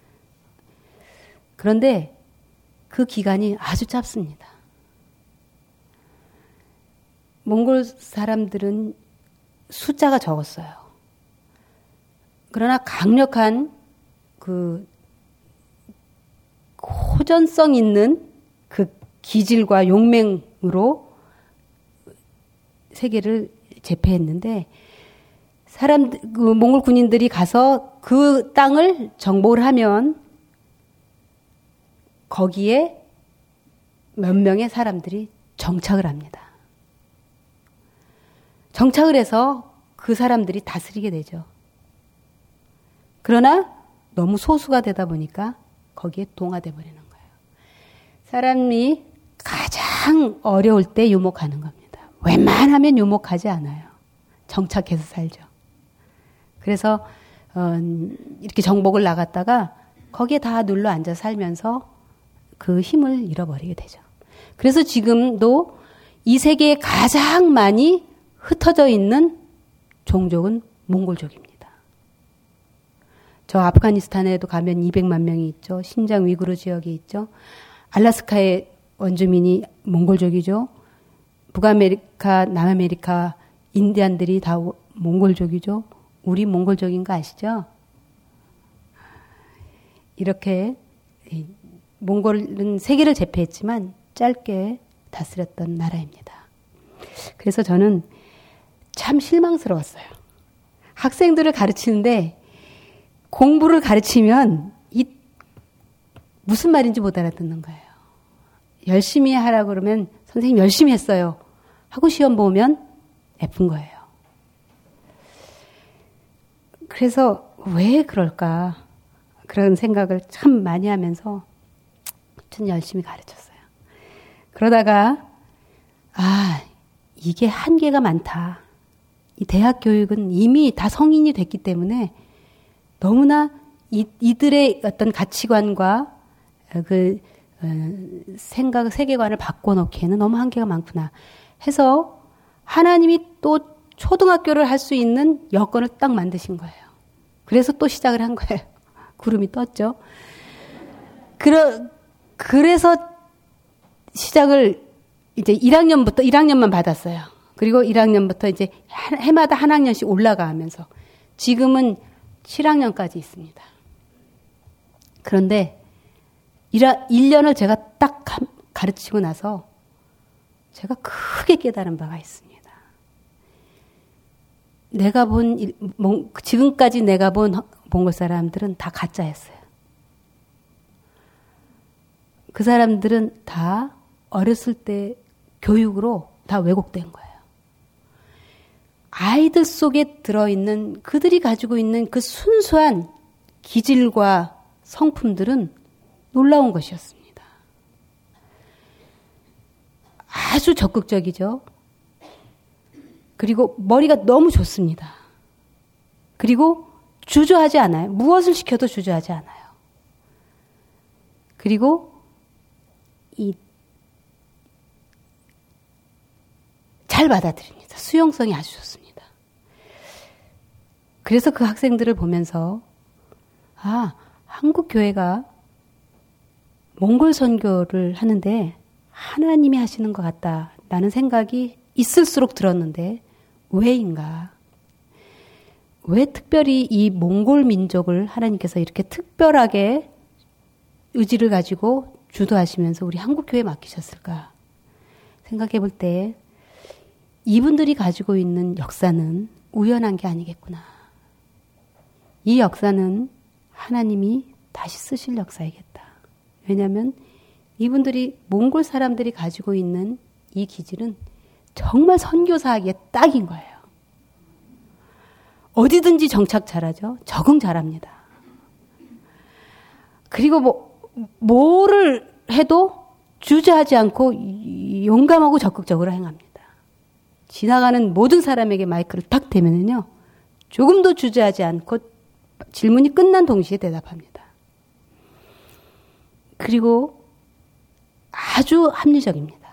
그런데 그 기간이 아주 짧습니다. 몽골 사람들은 숫자가 적었어요. 그러나 강력한 그 호전성 있는 그 기질과 용맹으로 세계를 제패했는데 사람, 그 몽골 군인들이 가서 그 땅을 정복을 하면 거기에 몇 명의 사람들이 정착을 합니다. 정착을 해서 그 사람들이 다스리게 되죠. 그러나 너무 소수가 되다 보니까 거기에 동화돼 버리는 거예요. 사람이 가장 어려울 때 유목하는 겁니다. 웬만하면 유목하지 않아요. 정착해서 살죠. 그래서 어, 이렇게 정복을 나갔다가 거기에 다 눌러 앉아 살면서 그 힘을 잃어버리게 되죠. 그래서 지금도 이 세계에 가장 많이 흩어져 있는 종족은 몽골족입니다. 저 아프가니스탄에도 가면 이백만 명이 있죠. 신장 위구르 지역에 있죠. 알라스카의 원주민이 몽골족이죠. 북아메리카, 남아메리카 인디안들이 다 몽골족이죠. 우리 몽골족인 거 아시죠? 이렇게 몽골은 세계를 제패했지만 짧게 다스렸던 나라입니다. 그래서 저는 참 실망스러웠어요. 학생들을 가르치는데 공부를 가르치면 이 무슨 말인지 못 알아듣는 거예요. 열심히 하라고 그러면 선생님 열심히 했어요. 하고 시험 보면 F인 거예요. 그래서 왜 그럴까 그런 생각을 참 많이 하면서 전 열심히 가르쳤어요. 그러다가 아 이게 한계가 많다. 이 대학 교육은 이미 다 성인이 됐기 때문에 너무나 이, 이들의 어떤 가치관과 그 어, 생각, 세계관을 바꿔놓기에는 너무 한계가 많구나 해서 하나님이 또 초등학교를 할 수 있는 여건을 딱 만드신 거예요. 그래서 또 시작을 한 거예요. 구름이 떴죠. 그러, 그래서 시작을 이제 일 학년부터 일 학년만 받았어요. 그리고 일 학년부터 이제 해마다 한 학년씩 올라가면서 지금은 칠 학년까지 있습니다. 그런데 일 년을 제가 딱 가르치고 나서 제가 크게 깨달은 바가 있습니다. 내가 본, 지금까지 내가 본 몽골 사람들은 다 가짜였어요. 그 사람들은 다 어렸을 때 교육으로 다 왜곡된 거예요. 아이들 속에 들어있는 그들이 가지고 있는 그 순수한 기질과 성품들은 놀라운 것이었습니다. 아주 적극적이죠. 그리고 머리가 너무 좋습니다. 그리고 주저하지 않아요. 무엇을 시켜도 주저하지 않아요. 그리고 이 잘 받아들입니다. 수용성이 아주 좋습니다. 그래서 그 학생들을 보면서 아, 한국 교회가 몽골 선교를 하는데 하나님이 하시는 것 같다라는 생각이 있을수록 들었는데 왜인가? 왜 특별히 이 몽골 민족을 하나님께서 이렇게 특별하게 의지를 가지고 주도하시면서 우리 한국 교회에 맡기셨을까? 생각해 볼 때 이분들이 가지고 있는 역사는 우연한 게 아니겠구나. 이 역사는 하나님이 다시 쓰실 역사이겠다. 왜냐하면 이분들이 몽골 사람들이 가지고 있는 이 기질은 정말 선교사하기에 딱인 거예요. 어디든지 정착 잘하죠. 적응 잘합니다. 그리고 뭐 뭐를 해도 주저하지 않고 용감하고 적극적으로 행합니다. 지나가는 모든 사람에게 마이크를 탁 대면은요, 조금도 주저하지 않고 질문이 끝난 동시에 대답합니다. 그리고 아주 합리적입니다.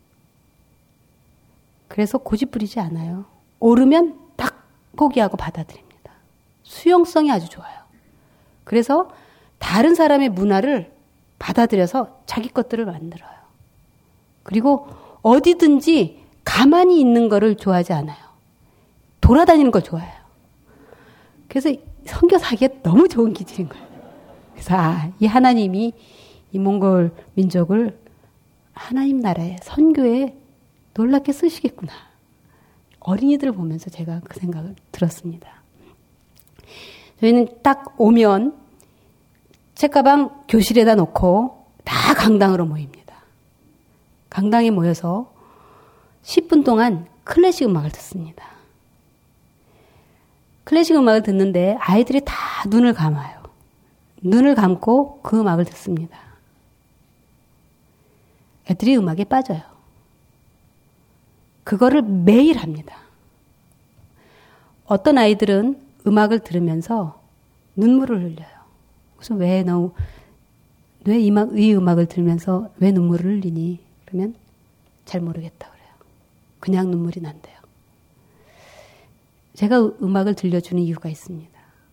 그래서 고집 부리지 않아요. 오르면 딱 포기하고 받아들입니다. 수용성이 아주 좋아요. 그래서 다른 사람의 문화를 받아들여서 자기 것들을 만들어요. 그리고 어디든지 가만히 있는 거를 좋아하지 않아요. 돌아다니는 걸 좋아해요. 그래서 선교사기에 너무 좋은 기질인 거예요. 그래서 아, 이 하나님이 이 몽골 민족을 하나님 나라의 선교에 놀랍게 쓰시겠구나. 어린이들을 보면서 제가 그 생각을 들었습니다. 저희는 딱 오면 책가방 교실에다 놓고 다 강당으로 모입니다. 강당에 모여서 십 분 동안 클래식 음악을 듣습니다. 클래식 음악을 듣는데 아이들이 다 눈을 감아요. 눈을 감고 그 음악을 듣습니다. 애들이 음악에 빠져요. 그거를 매일 합니다. 어떤 아이들은 음악을 들으면서 눈물을 흘려요. 그래서 왜 너, 왜 이 음악, 이 음악을 들으면서 왜 눈물을 흘리니? 그러면 잘 모르겠다 그래요. 그냥 눈물이 난대요. 제가 음악을 들려주는 이유가 있습니다.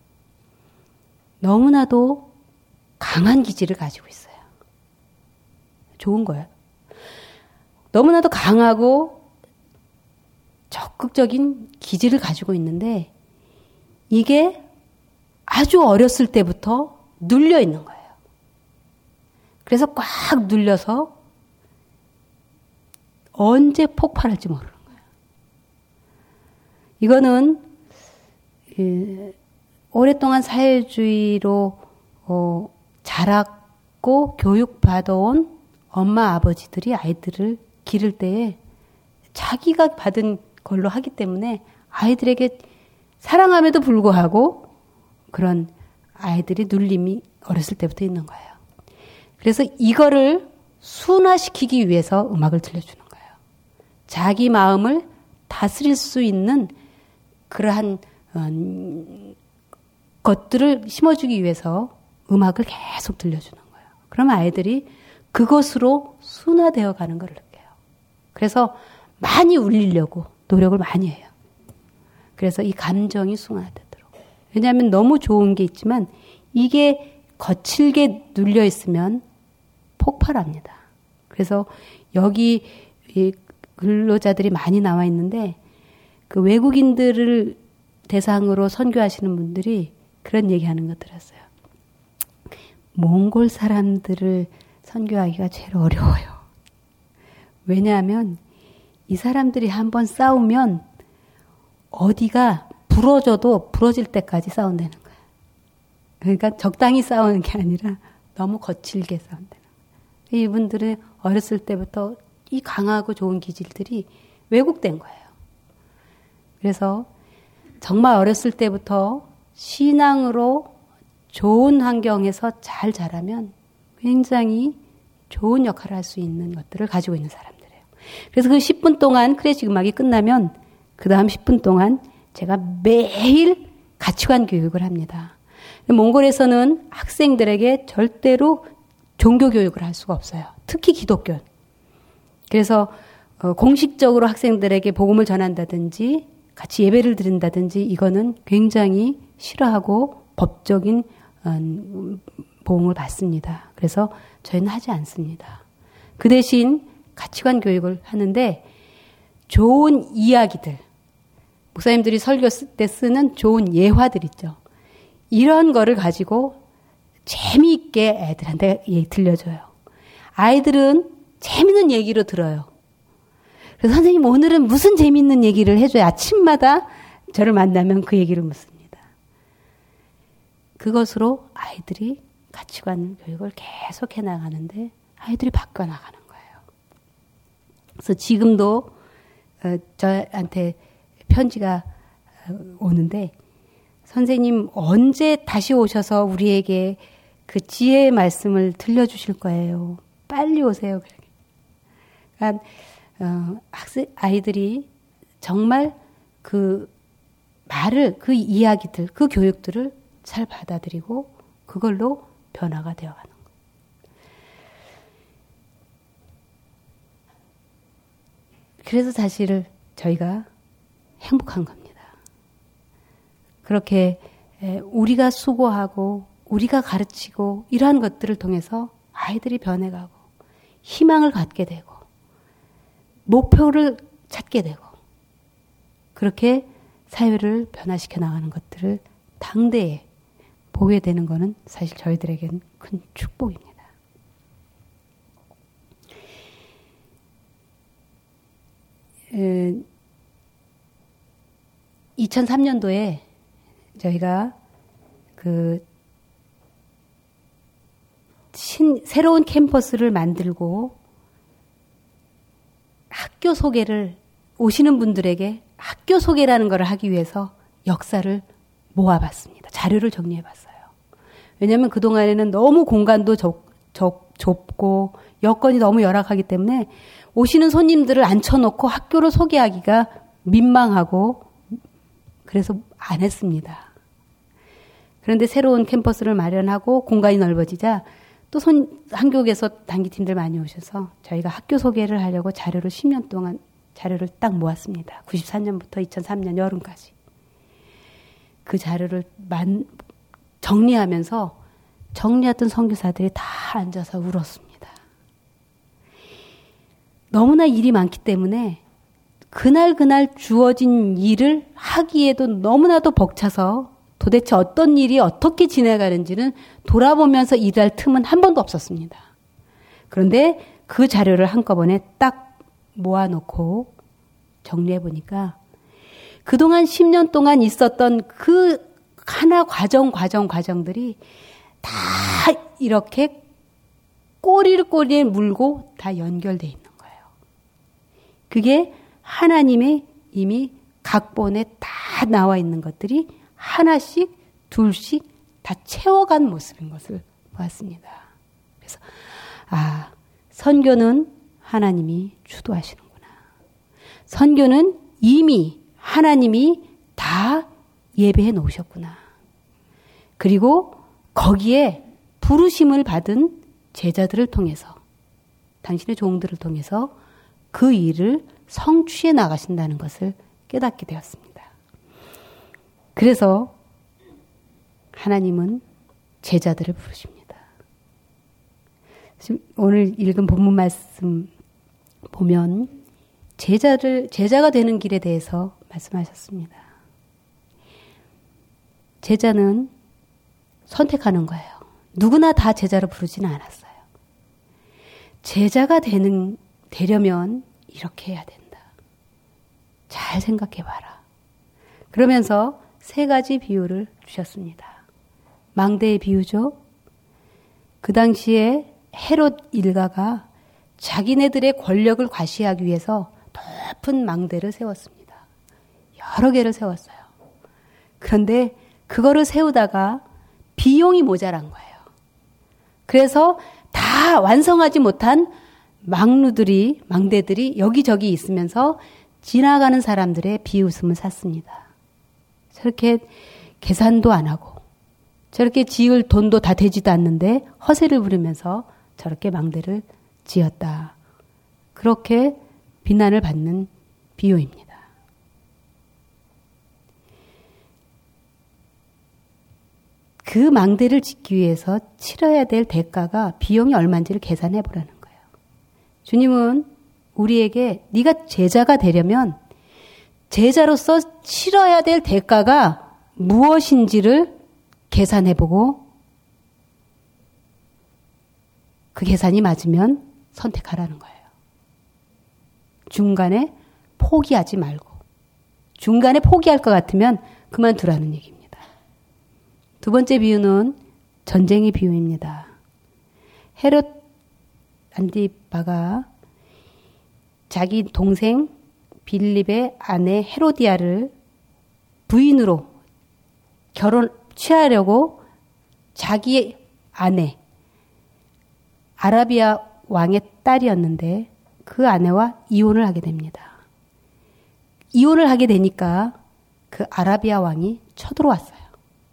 너무나도 강한 기질을 가지고 있어요. 좋은 거예요. 너무나도 강하고 적극적인 기질을 가지고 있는데 이게 아주 어렸을 때부터 눌려 있는 거예요. 그래서 꽉 눌려서 언제 폭발할지 모르는 거예요. 이거는 예, 오랫동안 사회주의로 어, 자랐고 교육받아온 엄마 아버지들이 아이들을 기를 때에 자기가 받은 걸로 하기 때문에 아이들에게 사랑함에도 불구하고 그런 아이들이 눌림이 어렸을 때부터 있는 거예요. 그래서 이거를 순화시키기 위해서 음악을 들려주는 거예요. 자기 마음을 다스릴 수 있는 그러한 음, 것들을 심어주기 위해서 음악을 계속 들려주는 거예요. 그러면 아이들이 그것으로 순화되어 가는 걸 느껴요. 그래서 많이 울리려고 노력을 많이 해요. 그래서 이 감정이 순화되도록. 왜냐하면 너무 좋은 게 있지만 이게 거칠게 눌려 있으면 폭발합니다. 그래서 여기 이 근로자들이 많이 나와 있는데 그 외국인들을 대상으로 선교하시는 분들이 그런 얘기하는 거 들었어요. 몽골 사람들을 선교하기가 제일 어려워요. 왜냐하면 이 사람들이 한번 싸우면 어디가 부러져도 부러질 때까지 싸운다는 거예요. 그러니까 적당히 싸우는 게 아니라 너무 거칠게 싸운다는 거예요. 이분들은 어렸을 때부터 이 강하고 좋은 기질들이 왜곡된 거예요. 그래서 정말 어렸을 때부터 신앙으로 좋은 환경에서 잘 자라면 굉장히 좋은 역할을 할 수 있는 것들을 가지고 있는 사람들이에요. 그래서 그 십 분 동안 클래식 음악이 끝나면 그 다음 십 분 동안 제가 매일 가치관 교육을 합니다. 몽골에서는 학생들에게 절대로 종교 교육을 할 수가 없어요. 특히 기독교. 그래서 어, 공식적으로 학생들에게 복음을 전한다든지 같이 예배를 드린다든지 이거는 굉장히 싫어하고 법적인 어, 보응을 받습니다. 그래서 저희는 하지 않습니다. 그 대신 가치관 교육을 하는데 좋은 이야기들, 목사님들이 설교 때 쓰는 좋은 예화들 있죠. 이런 거를 가지고 재미있게 애들한테 들려줘요. 아이들은 재밌는 얘기로 들어요. 그래서 선생님 오늘은 무슨 재밌는 얘기를 해줘요. 아침마다 저를 만나면 그 얘기를 묻습니다. 그것으로 아이들이 가치관 교육을 계속 해나가는데 아이들이 바꿔나가는 거예요. 그래서 지금도 어, 저한테 편지가 오는데 선생님 언제 다시 오셔서 우리에게 그 지혜의 말씀을 들려주실 거예요. 빨리 오세요. 그러니까 어, 학생 아이들이 정말 그 말을 그 이야기들 그 교육들을 잘 받아들이고 그걸로 변화가 되어가는 거예요. 그래서 사실 저희가 행복한 겁니다. 그렇게 우리가 수고하고 우리가 가르치고 이러한 것들을 통해서 아이들이 변해가고 희망을 갖게 되고 목표를 찾게 되고 그렇게 사회를 변화시켜 나가는 것들을 당대에 보게 되는 것은 사실 저희들에게는 큰 축복입니다. 에, 이천삼 년도에 저희가 그 신, 새로운 캠퍼스를 만들고 학교 소개를 오시는 분들에게 학교 소개라는 걸 하기 위해서 역사를 모아봤습니다. 자료를 정리해봤어요. 왜냐하면 그동안에는 너무 공간도 좁, 좁, 좁고 여건이 너무 열악하기 때문에 오시는 손님들을 앉혀놓고 학교를 소개하기가 민망하고 그래서 안 했습니다. 그런데 새로운 캠퍼스를 마련하고 공간이 넓어지자 또 손, 한국에서 단기팀들 많이 오셔서 저희가 학교 소개를 하려고 자료를 십 년 동안 자료를 딱 모았습니다. 구십사 년부터 이천삼 년 여름까지. 그 자료를 만, 정리하면서 정리했던 선교사들이 다 앉아서 울었습니다. 너무나 일이 많기 때문에 그날 그날 주어진 일을 하기에도 너무나도 벅차서 도대체 어떤 일이 어떻게 지나가는지는 돌아보면서 일할 틈은 한 번도 없었습니다. 그런데 그 자료를 한꺼번에 딱 모아놓고 정리해보니까 그동안 십 년 동안 있었던 그 하나 과정 과정 과정들이 다 이렇게 꼬리를 꼬리에 물고 다 연결되어 있는 거예요. 그게 하나님의 이미 각본에 다 나와 있는 것들이 하나씩 둘씩 다 채워간 모습인 것을 보았습니다. 그래서 아, 선교는 하나님이 주도하시는구나. 선교는 이미 하나님이 다 예배해 놓으셨구나. 그리고 거기에 부르심을 받은 제자들을 통해서 당신의 종들을 통해서 그 일을 성취해 나가신다는 것을 깨닫게 되었습니다. 그래서 하나님은 제자들을 부르십니다. 오늘 읽은 본문 말씀 보면 제자를 제자가 되는 길에 대해서 말씀하셨습니다. 제자는 선택하는 거예요. 누구나 다 제자로 부르지는 않았어요. 제자가 되는 되려면 이렇게 해야 된다. 잘 생각해봐라. 그러면서 세 가지 비유를 주셨습니다. 망대의 비유죠. 그 당시에 헤롯 일가가 자기네들의 권력을 과시하기 위해서 높은 망대를 세웠습니다. 여러 개를 세웠어요. 그런데 그거를 세우다가 비용이 모자란 거예요. 그래서 다 완성하지 못한 망루들이, 망대들이 여기저기 있으면서 지나가는 사람들의 비웃음을 샀습니다. 저렇게 계산도 안 하고 저렇게 지을 돈도 다 되지도 않는데 허세를 부리면서 저렇게 망대를 지었다. 그렇게 비난을 받는 비유입니다. 그 망대를 짓기 위해서 치러야 될 대가가 비용이 얼마인지를 계산해 보라는 거예요. 주님은 우리에게 네가 제자가 되려면 제자로서 치러야 될 대가가 무엇인지를 계산해 보고 그 계산이 맞으면 선택하라는 거예요. 중간에 포기하지 말고 중간에 포기할 것 같으면 그만두라는 얘기입니다. 두 번째 비유는 전쟁의 비유입니다. 헤롯 안디바가 자기 동생 빌립의 아내 헤로디아를 부인으로 결혼 취하려고 자기 아내 아라비아 왕의 딸이었는데 그 아내와 이혼을 하게 됩니다. 이혼을 하게 되니까 그 아라비아 왕이 쳐들어왔어요.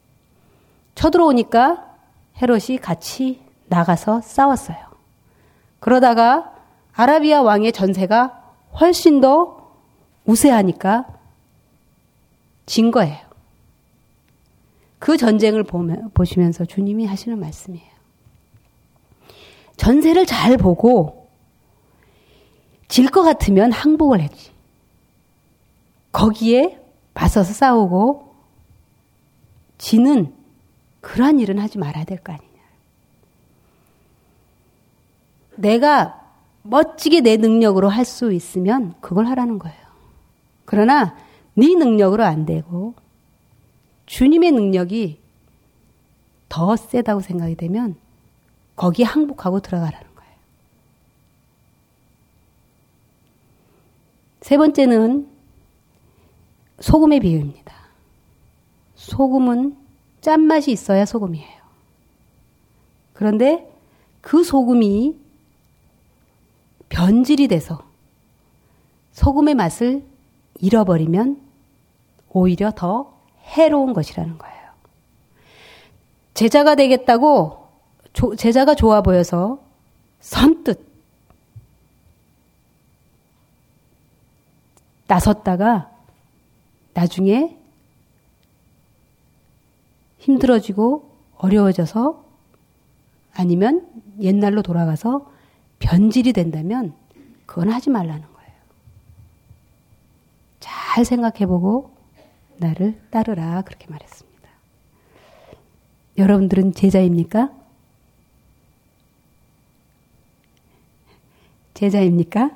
쳐들어오니까 헤롯이 같이 나가서 싸웠어요. 그러다가 아라비아 왕의 전세가 훨씬 더 우세하니까 진 거예요. 그 전쟁을 보면, 보시면서 주님이 하시는 말씀이에요. 전세를 잘 보고 질 것 같으면 항복을 했지. 거기에 맞서서 싸우고 지는 그러한 일은 하지 말아야 될 거 아니냐. 내가 멋지게 내 능력으로 할 수 있으면 그걸 하라는 거예요. 그러나 네 능력으로 안 되고 주님의 능력이 더 세다고 생각이 되면 거기에 항복하고 들어가라는 거예요. 세 번째는 소금의 비유입니다. 소금은 짠맛이 있어야 소금이에요. 그런데 그 소금이 변질이 돼서 소금의 맛을 잃어버리면 오히려 더 해로운 것이라는 거예요. 제자가 되겠다고 조, 제자가 좋아 보여서 선뜻 나섰다가 나중에 힘들어지고 어려워져서 아니면 옛날로 돌아가서 변질이 된다면 그건 하지 말라는 거예요. 잘 생각해보고 나를 따르라 그렇게 말했습니다. 여러분들은 제자입니까? 제자입니까?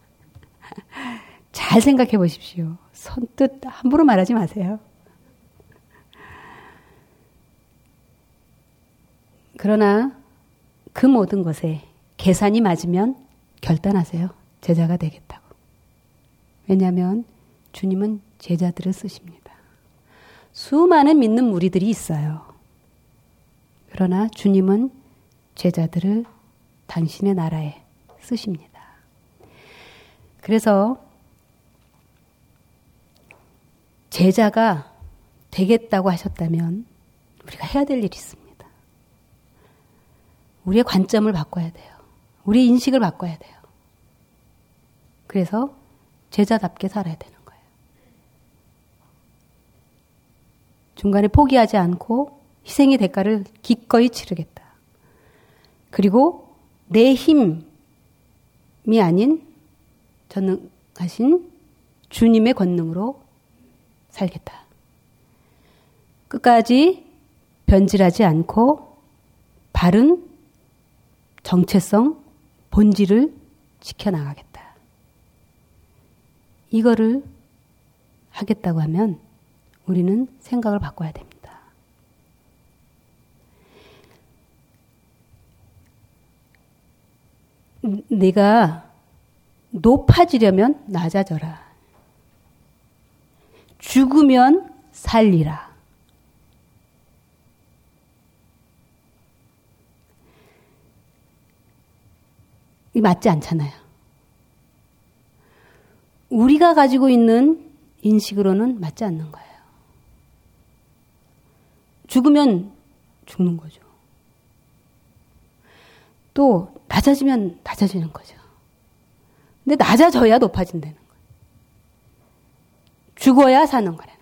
잘 생각해 보십시오. 선뜻 함부로 말하지 마세요. 그러나 그 모든 것에 계산이 맞으면 결단하세요. 제자가 되겠다고. 왜냐하면 주님은 제자들을 쓰십니다. 수많은 믿는 무리들이 있어요. 그러나 주님은 제자들을 당신의 나라에 쓰십니다. 그래서 제자가 되겠다고 하셨다면 우리가 해야 될 일이 있습니다. 우리의 관점을 바꿔야 돼요. 우리의 인식을 바꿔야 돼요. 그래서 제자답게 살아야 되는 거예요. 중간에 포기하지 않고 희생의 대가를 기꺼이 치르겠다. 그리고 내 힘이 아닌 전능하신 주님의 권능으로 살겠다. 끝까지 변질하지 않고 바른 정체성, 본질을 지켜나가겠다. 이거를 하겠다고 하면 우리는 생각을 바꿔야 됩니다. 내가 높아지려면 낮아져라. 죽으면 살리라. 이 맞지 않잖아요. 우리가 가지고 있는 인식으로는 맞지 않는 거예요. 죽으면 죽는 거죠. 또 낮아지면 낮아지는 거죠. 근데 낮아져야 높아진다는 거예요. 죽어야 사는 거라는 거예요.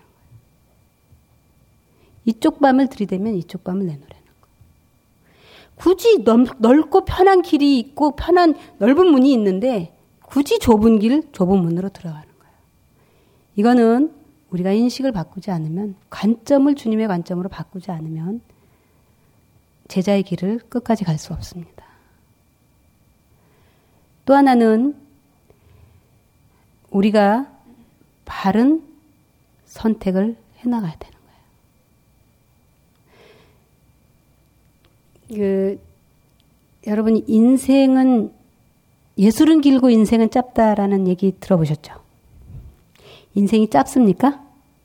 이쪽 밤을 들이대면 이쪽 밤을 내놓으라는 거예요. 굳이 넓, 넓고 편한 길이 있고 편한 넓은 문이 있는데 굳이 좁은 길, 좁은 문으로 들어가는 거예요. 이거는 우리가 인식을 바꾸지 않으면, 관점을 주님의 관점으로 바꾸지 않으면 제자의 길을 끝까지 갈 수 없습니다. 또 하나는 우리가 바른 선택을 해나가야 되는 거예요. 그, 여러분, 인생은, 예술은 길고 인생은 짧다라는 얘기 들어보셨죠? 인생이 짧습니까?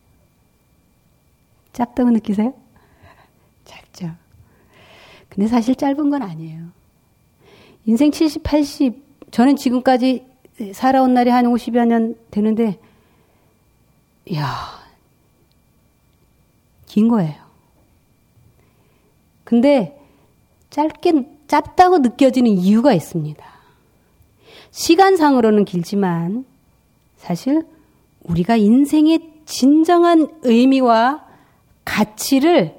짧다고 느끼세요? 짧죠. 근데 사실 짧은 건 아니에요. 인생 칠십, 팔십, 저는 지금까지 살아온 날이 한 오십여 년 되는데, 이야, 긴 거예요. 근데 짧게, 짧다고 느껴지는 이유가 있습니다. 시간상으로는 길지만, 사실 우리가 인생의 진정한 의미와 가치를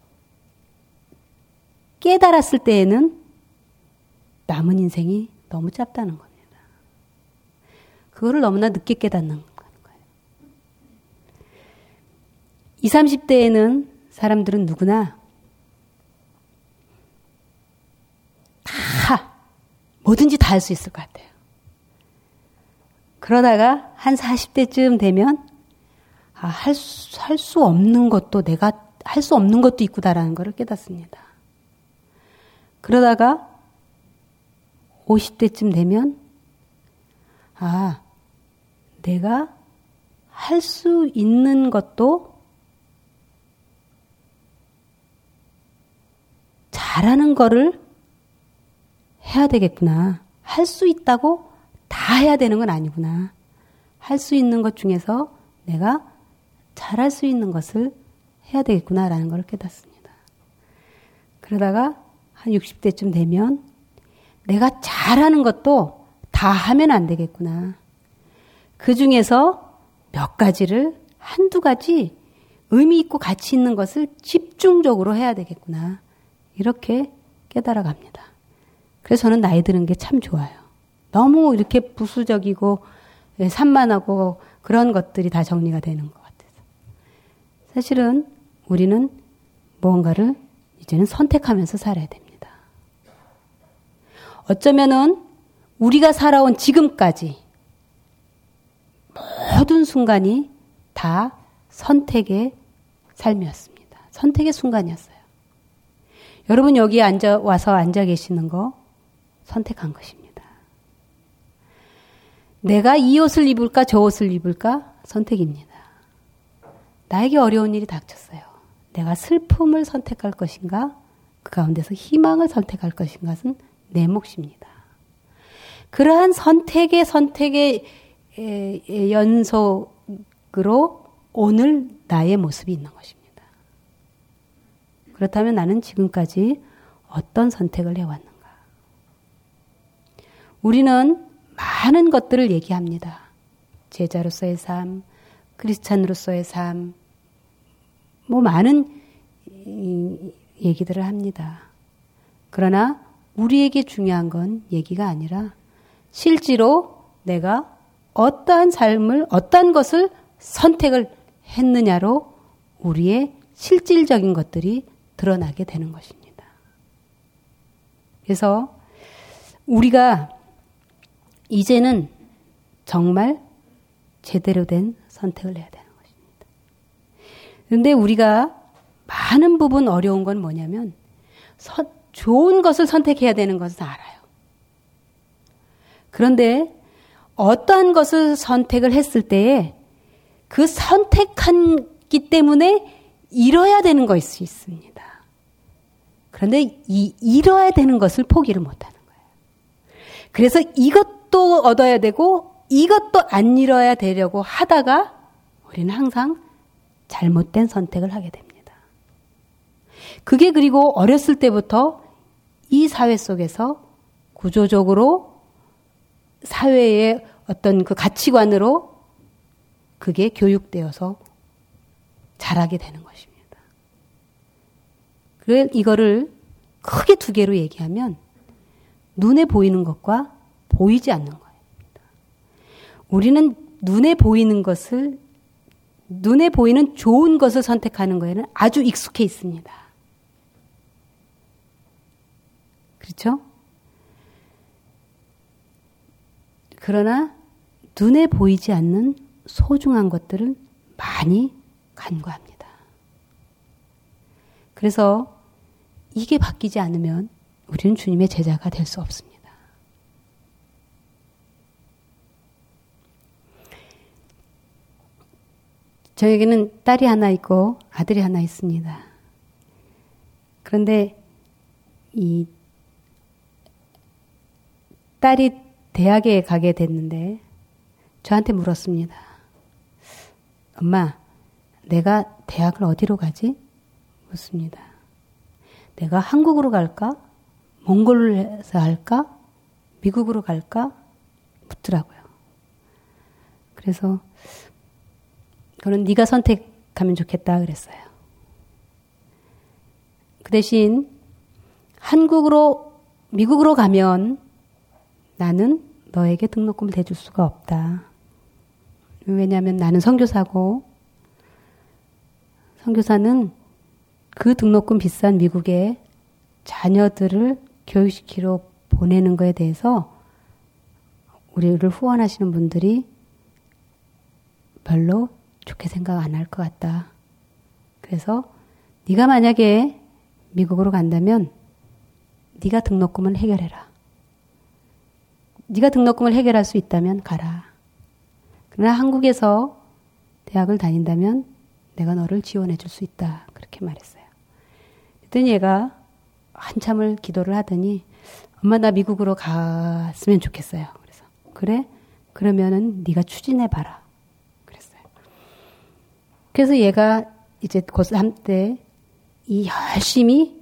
깨달았을 때에는 남은 인생이 너무 짧다는 겁니다. 그거를 너무나 늦게 깨닫는 거예요. 이십, 삼십 대에는 사람들은 누구나 다 뭐든지 다 할 수 있을 것 같아요. 그러다가 한 사십 대쯤 되면 아, 할 수, 할 수 없는 것도 내가 할 수 없는 것도 있구나라는 것을 깨닫습니다. 그러다가 오십 대쯤 되면 아, 내가 할 수 있는 것도 잘하는 거를 해야 되겠구나. 할 수 있다고 다 해야 되는 건 아니구나. 할 수 있는 것 중에서 내가 잘할 수 있는 것을 해야 되겠구나라는 걸 깨닫습니다. 그러다가 한 육십 대쯤 되면 내가 잘하는 것도 다 하면 안 되겠구나. 그 중에서 몇 가지를, 한두 가지 의미 있고 가치 있는 것을 집중적으로 해야 되겠구나. 이렇게 깨달아 갑니다. 그래서 저는 나이 드는 게 참 좋아요. 너무 이렇게 부수적이고 산만하고 그런 것들이 다 정리가 되는 것 같아서. 사실은 우리는 무언가를 이제는 선택하면서 살아야 됩니다. 어쩌면은 우리가 살아온 지금까지 모든 순간이 다 선택의 삶이었습니다. 선택의 순간이었어요. 여러분 여기 앉아 와서 앉아 계시는 거 선택한 것입니다. 내가 이 옷을 입을까 저 옷을 입을까 선택입니다. 나에게 어려운 일이 닥쳤어요. 내가 슬픔을 선택할 것인가 그 가운데서 희망을 선택할 것인가는 내 몫입니다. 그러한 선택의 선택의 연속으로 오늘 나의 모습이 있는 것입니다. 그렇다면 나는 지금까지 어떤 선택을 해왔는가? 우리는 많은 것들을 얘기합니다. 제자로서의 삶, 크리스찬으로서의 삶, 뭐 많은 얘기들을 합니다. 그러나 우리에게 중요한 건 얘기가 아니라 실제로 내가 어떠한 삶을, 어떠한 것을 선택을 했느냐로 우리의 실질적인 것들이 드러나게 되는 것입니다. 그래서 우리가 이제는 정말 제대로 된 선택을 해야 되는 것입니다. 그런데 우리가 많은 부분 어려운 건 뭐냐면 서, 좋은 것을 선택해야 되는 것은 알아요. 그런데 어떠한 것을 선택을 했을 때에 그 선택한기 때문에 잃어야 되는 것이 있습니다. 그런데 이 잃어야 되는 것을 포기를 못하는 거예요. 그래서 이것도 얻어야 되고 이것도 안 잃어야 되려고 하다가 우리는 항상 잘못된 선택을 하게 됩니다. 그게 그리고 어렸을 때부터 이 사회 속에서 구조적으로 사회의 어떤 그 가치관으로 그게 교육되어서 자라게 되는 것입니다. 그래 이거를 크게 두 개로 얘기하면 눈에 보이는 것과 보이지 않는 거예요. 우리는 눈에 보이는 것을 눈에 보이는 좋은 것을 선택하는 거에는 아주 익숙해 있습니다. 그렇죠? 그러나 눈에 보이지 않는 소중한 것들을 많이 간과합니다. 그래서 이게 바뀌지 않으면 우리는 주님의 제자가 될 수 없습니다. 저에게는 딸이 하나 있고 아들이 하나 있습니다. 그런데 이 딸이 대학에 가게 됐는데 저한테 물었습니다. 엄마, 내가 대학을 어디로 가지? 묻습니다. 내가 한국으로 갈까? 몽골에서 할까? 미국으로 갈까? 묻더라고요. 그래서 그건 네가 선택하면 좋겠다 그랬어요. 그 대신 한국으로 미국으로 가면 나는 너에게 등록금을 대줄 수가 없다. 왜냐하면 나는 선교사고 선교사는 그 등록금 비싼 미국에 자녀들을 교육시키러 보내는 거에 대해서 우리를 후원하시는 분들이 별로 좋게 생각 안 할 것 같다. 그래서 네가 만약에 미국으로 간다면 네가 등록금을 해결해라. 네가 등록금을 해결할 수 있다면 가라. 그러나 한국에서 대학을 다닌다면 내가 너를 지원해 줄 수 있다. 그렇게 말했어요. 그랬더니 얘가 한참을 기도를 하더니 엄마 나 미국으로 갔으면 좋겠어요. 그래서 그래? 그러면은 네가 추진해 봐라. 그랬어요. 그래서 얘가 이제 고삼 때 이 열심히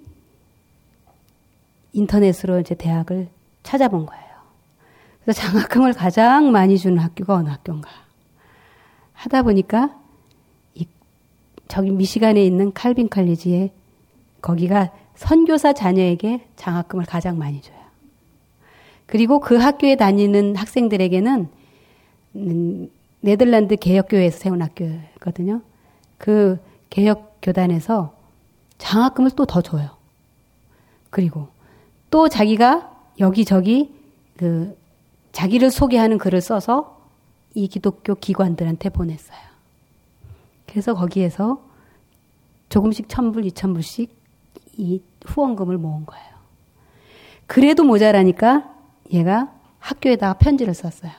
인터넷으로 이제 대학을 찾아본 거예요. 그래서 장학금을 가장 많이 주는 학교가 어느 학교인가 하다 보니까 이 저기 미시간에 있는 칼빈 칼리지에 거기가 선교사 자녀에게 장학금을 가장 많이 줘요. 그리고 그 학교에 다니는 학생들에게는 음, 네덜란드 개혁교회에서 세운 학교거든요. 그 개혁교단에서 장학금을 또 더 줘요. 그리고 또 자기가 여기저기 그 자기를 소개하는 글을 써서 이 기독교 기관들한테 보냈어요. 그래서 거기에서 조금씩 천 불, 이천 불씩 이 후원금을 모은 거예요. 그래도 모자라니까 얘가 학교에다가 편지를 썼어요.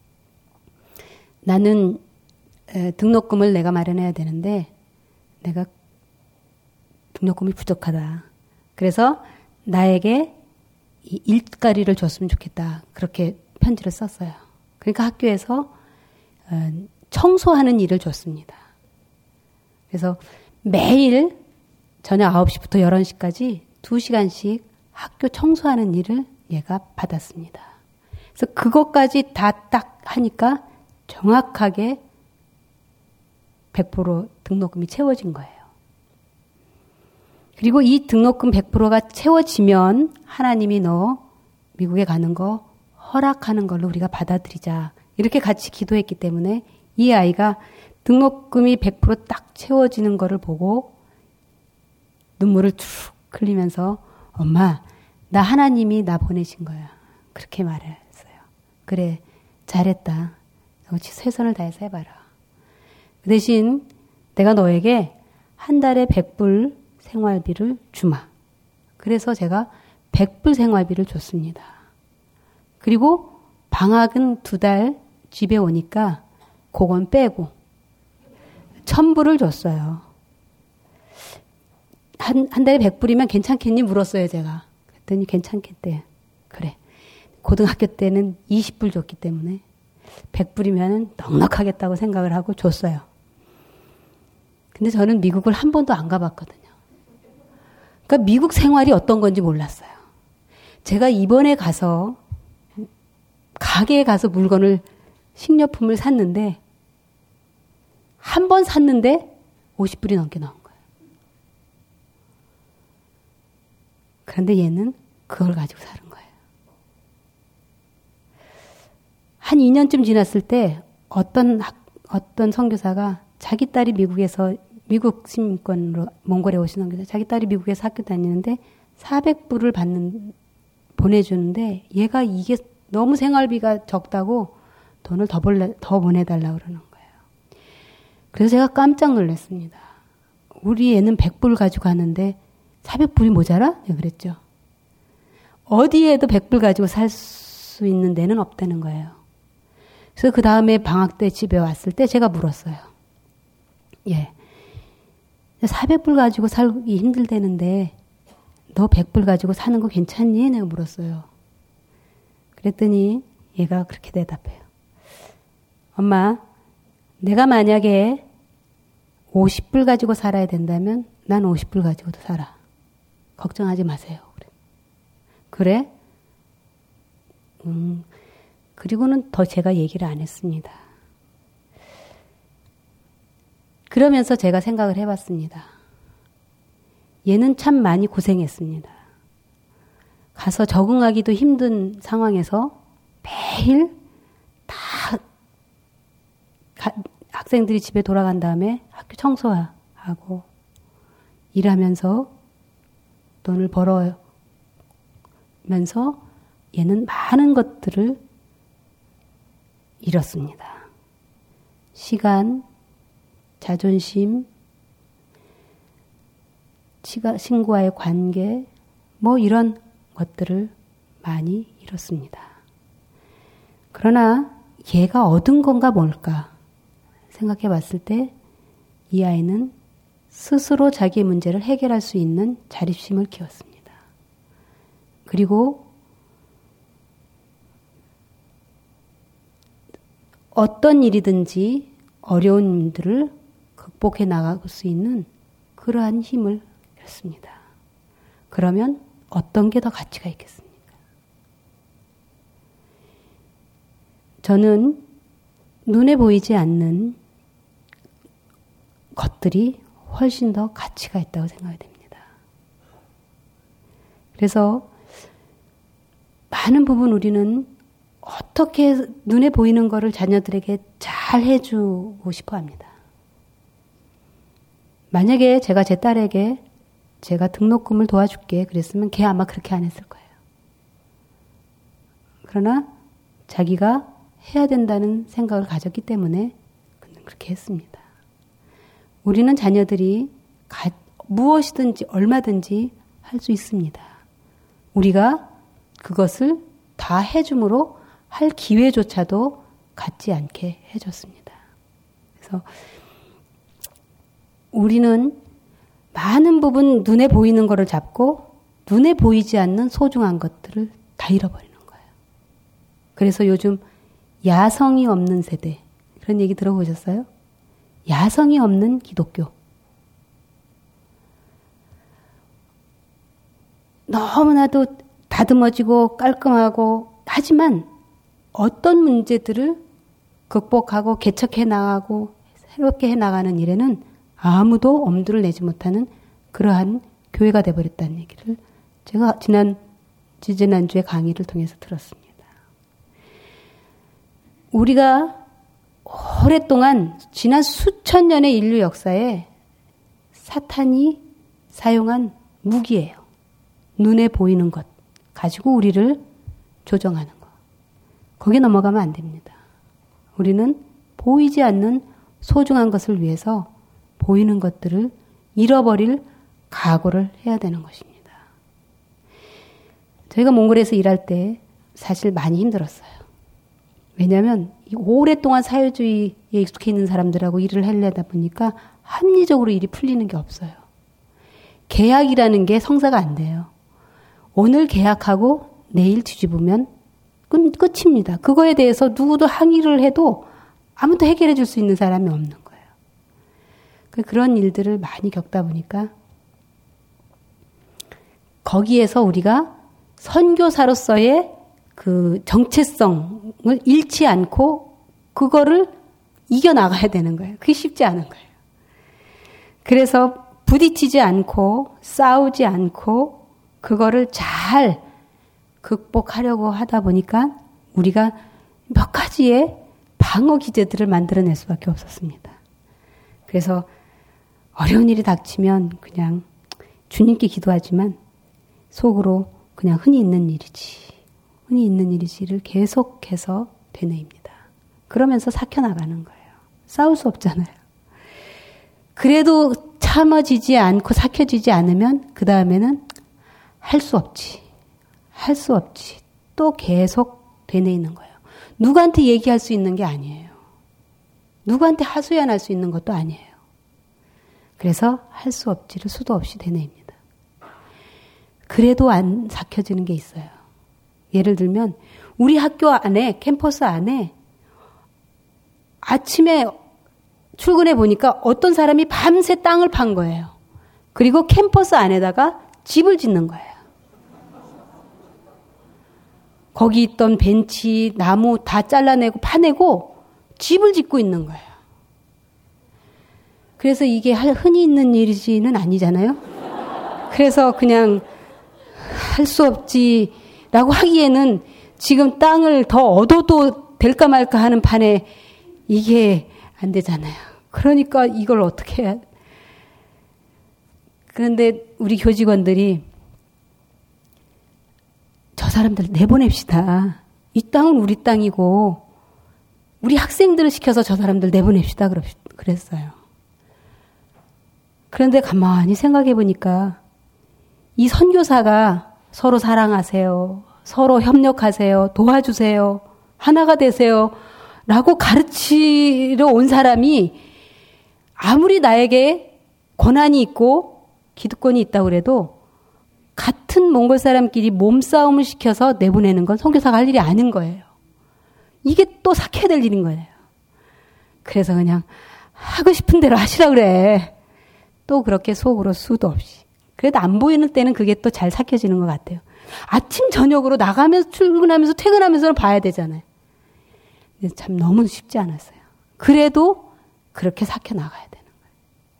나는 에, 등록금을 내가 마련해야 되는데 내가 등록금이 부족하다. 그래서 나에게 이 일거리를 줬으면 좋겠다. 그렇게 편지를 썼어요. 그러니까 학교에서 어, 청소하는 일을 줬습니다. 그래서 매일 저녁 아홉 시부터 열한 시까지 두 시간씩 학교 청소하는 일을 얘가 받았습니다. 그래서 그것까지 다 딱 하니까 정확하게 백 퍼센트 등록금이 채워진 거예요. 그리고 이 등록금 백 퍼센트가 채워지면 하나님이 너 미국에 가는 거 허락하는 걸로 우리가 받아들이자. 이렇게 같이 기도했기 때문에 이 아이가 등록금이 백 퍼센트 딱 채워지는 거를 보고 눈물을 쭉 흘리면서 엄마, 나 하나님이 나 보내신 거야. 그렇게 말을 했어요. 그래, 잘했다. 최선을 다해서 해봐라. 그 대신 내가 너에게 한 달에 백 불 생활비를 주마. 그래서 제가 백 불 생활비를 줬습니다. 그리고 방학은 두 달 집에 오니까 그건 빼고 천 불을 줬어요. 한, 한 달에 백 불이면 괜찮겠니? 물었어요, 제가. 그랬더니 괜찮겠대. 그래. 고등학교 때는 이십 불 줬기 때문에 백 불이면 넉넉하겠다고 생각을 하고 줬어요. 근데 저는 미국을 한 번도 안 가봤거든요. 그러니까 미국 생활이 어떤 건지 몰랐어요. 제가 이번에 가서 가게에 가서 물건을, 식료품을 샀는데, 한 번 샀는데 오십 불이 넘게 나온 거예요. 그런데 얘는 그걸 가지고 사는 거예요. 한 이 년쯤 지났을 때 어떤 학, 어떤 선교사가 자기 딸이 미국에서, 미국 시민권으로 몽골에 오신 선교사, 자기 딸이 미국에서 학교 다니는데 사백 불을 받는, 보내주는데 얘가 이게 너무 생활비가 적다고 돈을 더, 벌래, 더 보내달라고 그러는 거예요. 그래서 제가 깜짝 놀랐습니다. 우리 애는 백 불 가지고 가는데 사백 불이 모자라? 네, 그랬죠. 어디에도 백 불 가지고 살 수 있는 데는 없다는 거예요. 그래서 그 다음에 방학 때 집에 왔을 때 제가 물었어요. 예. 사백 불 가지고 살기 힘들다는데 너 백 불 가지고 사는 거 괜찮니? 내가 물었어요. 그랬더니 얘가 그렇게 대답해요. 엄마, 내가 만약에 오십 불 가지고 살아야 된다면 난 오십 불 가지고도 살아. 걱정하지 마세요. 그래? 그래? 음, 그리고는 더 제가 얘기를 안 했습니다. 그러면서 제가 생각을 해봤습니다. 얘는 참 많이 고생했습니다. 가서 적응하기도 힘든 상황에서 매일 다 가, 학생들이 집에 돌아간 다음에 학교 청소하고 일하면서 돈을 벌어면서 얘는 많은 것들을 잃었습니다. 시간, 자존심, 친구와의 관계, 뭐 이런 것들을 많이 잃었습니다. 그러나 얘가 얻은 건가 뭘까 생각해 봤을 때 이 아이는 스스로 자기 문제를 해결할 수 있는 자립심을 키웠습니다. 그리고 어떤 일이든지 어려운 일들을 극복해 나갈 수 있는 그러한 힘을 잃었습니다. 그러면 어떤 게 더 가치가 있겠습니까? 저는 눈에 보이지 않는 것들이 훨씬 더 가치가 있다고 생각이 됩니다. 그래서 많은 부분 우리는 어떻게 눈에 보이는 거를 자녀들에게 잘 해주고 싶어 합니다. 만약에 제가 제 딸에게 제가 등록금을 도와줄게 그랬으면 걔 아마 그렇게 안 했을 거예요. 그러나 자기가 해야 된다는 생각을 가졌기 때문에 그렇게 했습니다. 우리는 자녀들이 가, 무엇이든지 얼마든지 할 수 있습니다. 우리가 그것을 다 해줌으로 할 기회조차도 갖지 않게 해줬습니다. 그래서 우리는 많은 부분 눈에 보이는 거를 잡고 눈에 보이지 않는 소중한 것들을 다 잃어버리는 거예요. 그래서 요즘 야성이 없는 세대, 그런 얘기 들어보셨어요? 야성이 없는 기독교. 너무나도 다듬어지고 깔끔하고 하지만 어떤 문제들을 극복하고 개척해 나가고 새롭게 해 나가는 일에는 아무도 엄두를 내지 못하는 그러한 교회가 돼버렸다는 얘기를 제가 지난 지지난주에 강의를 통해서 들었습니다. 우리가 오랫동안 지난 수천 년의 인류 역사에 사탄이 사용한 무기예요. 눈에 보이는 것 가지고 우리를 조정하는 것. 거기에 넘어가면 안 됩니다. 우리는 보이지 않는 소중한 것을 위해서 보이는 것들을 잃어버릴 각오를 해야 되는 것입니다. 저희가 몽골에서 일할 때 사실 많이 힘들었어요. 왜냐하면 오랫동안 사회주의에 익숙해 있는 사람들하고 일을 하려다 보니까 합리적으로 일이 풀리는 게 없어요. 계약이라는 게 성사가 안 돼요. 오늘 계약하고 내일 뒤집으면 끝, 끝입니다. 그거에 대해서 누구도 항의를 해도 아무도 해결해 줄 수 있는 사람이 없는 거예요. 그런 일들을 많이 겪다 보니까 거기에서 우리가 선교사로서의 그 정체성을 잃지 않고 그거를 이겨나가야 되는 거예요. 그게 쉽지 않은 거예요. 그래서 부딪히지 않고 싸우지 않고 그거를 잘 극복하려고 하다 보니까 우리가 몇 가지의 방어 기제들을 만들어낼 수밖에 없었습니다. 그래서 어려운 일이 닥치면 그냥 주님께 기도하지만 속으로 그냥 흔히 있는 일이지, 흔히 있는 일이지를 계속해서 되뇌입니다. 그러면서 삭혀나가는 거예요. 싸울 수 없잖아요. 그래도 참아지지 않고 삭혀지지 않으면 그 다음에는 할 수 없지, 할 수 없지 또 계속 되뇌이는 거예요. 누구한테 얘기할 수 있는 게 아니에요. 누구한테 하소연할 수 있는 것도 아니에요. 그래서 할 수 없지를 수도 없이 되뇌입니다. 그래도 안 삭혀지는 게 있어요. 예를 들면 우리 학교 안에, 캠퍼스 안에 아침에 출근해 보니까 어떤 사람이 밤새 땅을 판 거예요. 그리고 캠퍼스 안에다가 집을 짓는 거예요. 거기 있던 벤치, 나무 다 잘라내고 파내고 집을 짓고 있는 거예요. 그래서 이게 흔히 있는 일이지는 아니잖아요. 그래서 그냥 할 수 없지라고 하기에는 지금 땅을 더 얻어도 될까 말까 하는 판에 이게 안 되잖아요. 그러니까 이걸 어떻게 해야. 그런데 우리 교직원들이 저 사람들 내보냅시다. 이 땅은 우리 땅이고 우리 학생들을 시켜서 저 사람들 내보냅시다 그랬어요. 그런데 가만히 생각해 보니까 이 선교사가 서로 사랑하세요. 서로 협력하세요. 도와주세요. 하나가 되세요. 라고 가르치러 온 사람이 아무리 나에게 권한이 있고 기득권이 있다고 그래도 같은 몽골 사람끼리 몸싸움을 시켜서 내보내는 건 선교사가 할 일이 아닌 거예요. 이게 또 삭혀야 될 일인 거예요. 그래서 그냥 하고 싶은 대로 하시라 그래. 또 그렇게 속으로 수도 없이. 그래도 안 보이는 때는 그게 또 잘 삭혀지는 것 같아요. 아침 저녁으로 나가면서 출근하면서 퇴근하면서 봐야 되잖아요. 근데 참 너무 쉽지 않았어요. 그래도 그렇게 삭혀 나가야 되는 거예요.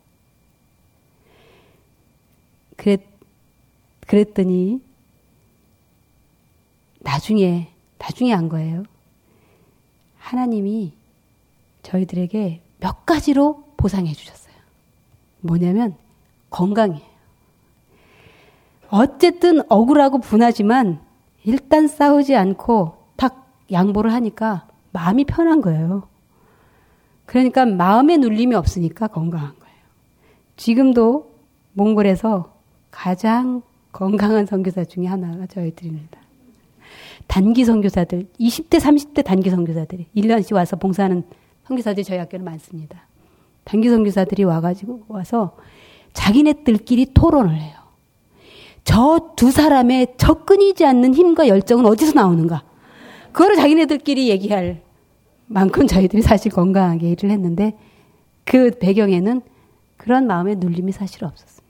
그랬, 그랬더니 나중에 나중에 한 거예요. 하나님이 저희들에게 몇 가지로 보상해 주셨어요. 뭐냐면 건강이에요. 어쨌든 억울하고 분하지만 일단 싸우지 않고 딱 양보를 하니까 마음이 편한 거예요. 그러니까 마음에 눌림이 없으니까 건강한 거예요. 지금도 몽골에서 가장 건강한 선교사 중에 하나가 저희들입니다. 단기 선교사들, 이십 대, 삼십 대 단기 선교사들이 일 년씩 와서 봉사하는 선교사들이 저희 학교는 많습니다. 단기 선교사들이 와가지고 와서 자기네들끼리 토론을 해요. 저 두 사람의 저 끊이지 않는 힘과 열정은 어디서 나오는가? 그거를 자기네들끼리 얘기할 만큼 저희들이 사실 건강하게 일을 했는데 그 배경에는 그런 마음의 눌림이 사실 없었습니다.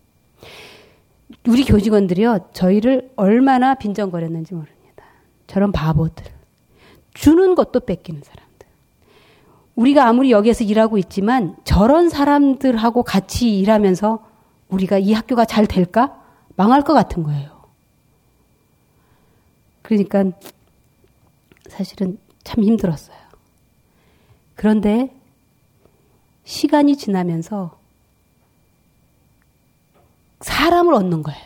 우리 교직원들이요, 저희를 얼마나 빈정거렸는지 모릅니다. 저런 바보들. 주는 것도 뺏기는 사람들. 우리가 아무리 여기에서 일하고 있지만 저런 사람들하고 같이 일하면서 우리가 이 학교가 잘 될까? 망할 것 같은 거예요. 그러니까 사실은 참 힘들었어요. 그런데 시간이 지나면서 사람을 얻는 거예요.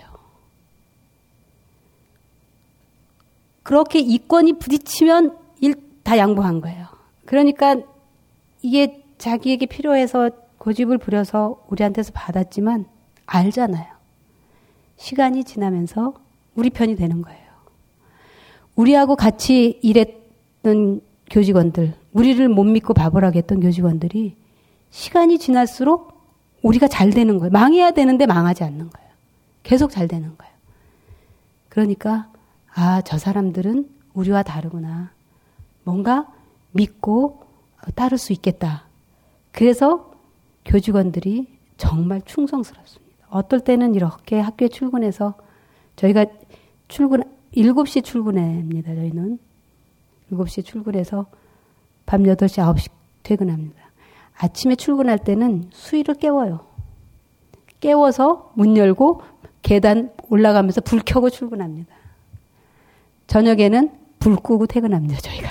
그렇게 이권이 부딪히면 일 다 양보한 거예요. 그러니까 이게 자기에게 필요해서 고집을 부려서 우리한테서 받았지만 알잖아요. 시간이 지나면서 우리 편이 되는 거예요. 우리하고 같이 일했던 교직원들, 우리를 못 믿고 바보라고 했던 교직원들이 시간이 지날수록 우리가 잘 되는 거예요. 망해야 되는데 망하지 않는 거예요. 계속 잘 되는 거예요. 그러니까 아, 저 사람들은 우리와 다르구나. 뭔가 믿고 따를 수 있겠다. 그래서 교직원들이 정말 충성스럽습니다. 어떨 때는 이렇게 학교에 출근해서 저희가 출근 일곱 시 출근합니다. 저희는. 일곱 시 출근해서 밤 여덟 시, 아홉 시 퇴근합니다. 아침에 출근할 때는 수희를 깨워요. 깨워서 문 열고 계단 올라가면서 불 켜고 출근합니다. 저녁에는 불 끄고 퇴근합니다. 저희가.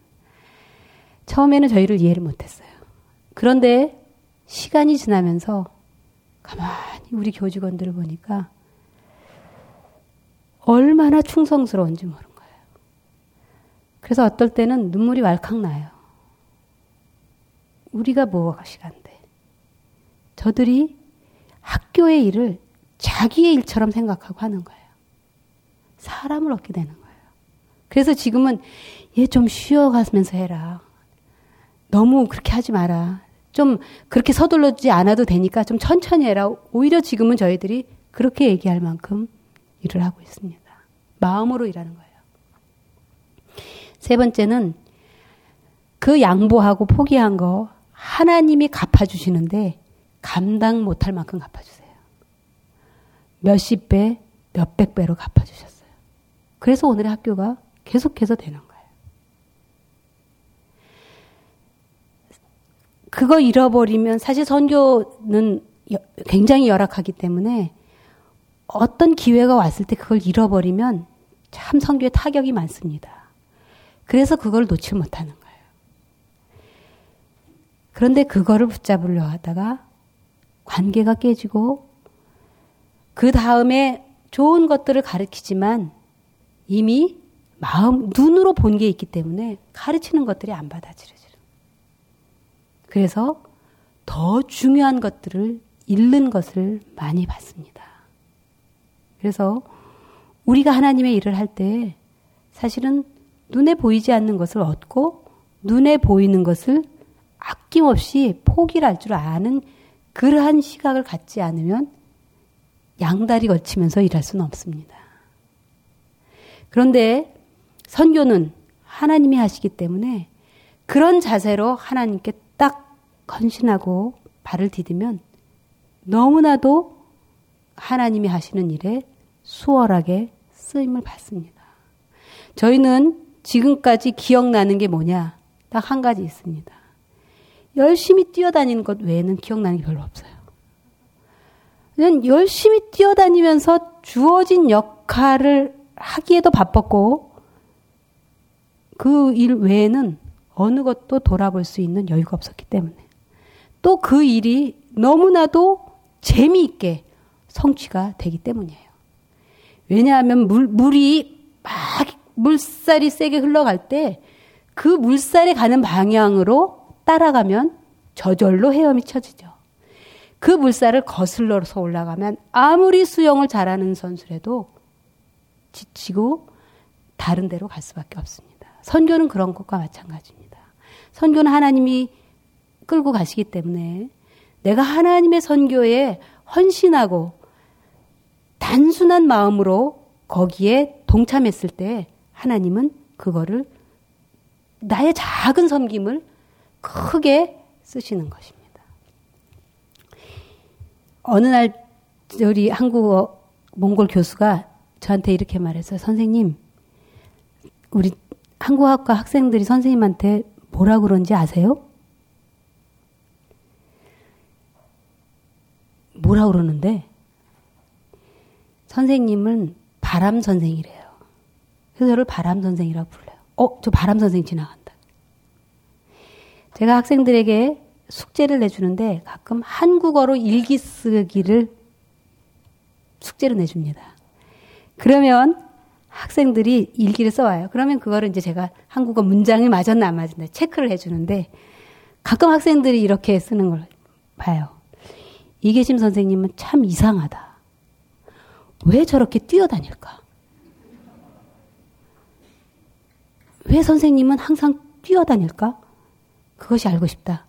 처음에는 저희를 이해를 못했어요. 그런데 시간이 지나면서 가만히 우리 교직원들을 보니까 얼마나 충성스러운지 모르는 거예요. 그래서 어떨 때는 눈물이 왈칵 나요. 우리가 뭐가 시간인데. 저들이 학교의 일을 자기의 일처럼 생각하고 하는 거예요. 사람을 얻게 되는 거예요. 그래서 지금은 얘 좀 쉬어가면서 해라. 너무 그렇게 하지 마라. 좀 그렇게 서둘러지 않아도 되니까 좀 천천히 해라. 오히려 지금은 저희들이 그렇게 얘기할 만큼 일을 하고 있습니다. 마음으로 일하는 거예요. 세 번째는 그 양보하고 포기한 거 하나님이 갚아주시는데 감당 못할 만큼 갚아주세요. 몇십 배, 몇백 배로 갚아주셨어요. 그래서 오늘의 학교가 계속해서 되는 거예요. 그거 잃어버리면 사실 선교는 굉장히 열악하기 때문에 어떤 기회가 왔을 때 그걸 잃어버리면 참 선교에 타격이 많습니다. 그래서 그걸 놓지 못하는 거예요. 그런데 그거를 붙잡으려 하다가 관계가 깨지고 그 다음에 좋은 것들을 가르치지만 이미 마음, 눈으로 본 게 있기 때문에 가르치는 것들이 안 받아들여져요. 그래서 더 중요한 것들을 잃는 것을 많이 봤습니다. 그래서 우리가 하나님의 일을 할 때 사실은 눈에 보이지 않는 것을 얻고 눈에 보이는 것을 아낌없이 포기를 할 줄 아는 그러한 시각을 갖지 않으면 양다리 걸치면서 일할 수는 없습니다. 그런데 선교는 하나님이 하시기 때문에 그런 자세로 하나님께 딱 헌신하고 발을 디디면 너무나도 하나님이 하시는 일에 수월하게 쓰임을 받습니다. 저희는 지금까지 기억나는 게 뭐냐? 딱 한 가지 있습니다. 열심히 뛰어다니는 것 외에는 기억나는 게 별로 없어요. 그냥 열심히 뛰어다니면서 주어진 역할을 하기에도 바빴고 그 일 외에는 어느 것도 돌아볼 수 있는 여유가 없었기 때문에 또 그 일이 너무나도 재미있게 성취가 되기 때문이에요. 왜냐하면 물, 물이 막 물살이 세게 흘러갈 때 그 물살이 가는 방향으로 따라가면 저절로 헤엄이 쳐지죠. 그 물살을 거슬러서 올라가면 아무리 수영을 잘하는 선수라도 지치고 다른 데로 갈 수밖에 없습니다. 선교는 그런 것과 마찬가지입니다. 선교는 하나님이 끌고 가시기 때문에 내가 하나님의 선교에 헌신하고 단순한 마음으로 거기에 동참했을 때 하나님은 그거를 나의 작은 섬김을 크게 쓰시는 것입니다. 어느 날 우리 한국어 몽골 교수가 저한테 이렇게 말했어요. 선생님, 우리 한국학과 학생들이 선생님한테 뭐라 그런지 아세요? 뭐라 그러는데? 선생님은 바람 선생이래요. 그래서 저를 바람 선생이라고 불러요. 어, 저 바람 선생 지나간다. 제가 학생들에게 숙제를 내주는데 가끔 한국어로 일기 쓰기를 숙제로 내줍니다. 그러면 학생들이 일기를 써와요. 그러면 그거를 이제 제가 한국어 문장이 맞았나 안 맞았나 체크를 해주는데 가끔 학생들이 이렇게 쓰는 걸 봐요. 이계심 선생님은 참 이상하다. 왜 저렇게 뛰어다닐까? 왜 선생님은 항상 뛰어다닐까? 그것이 알고 싶다.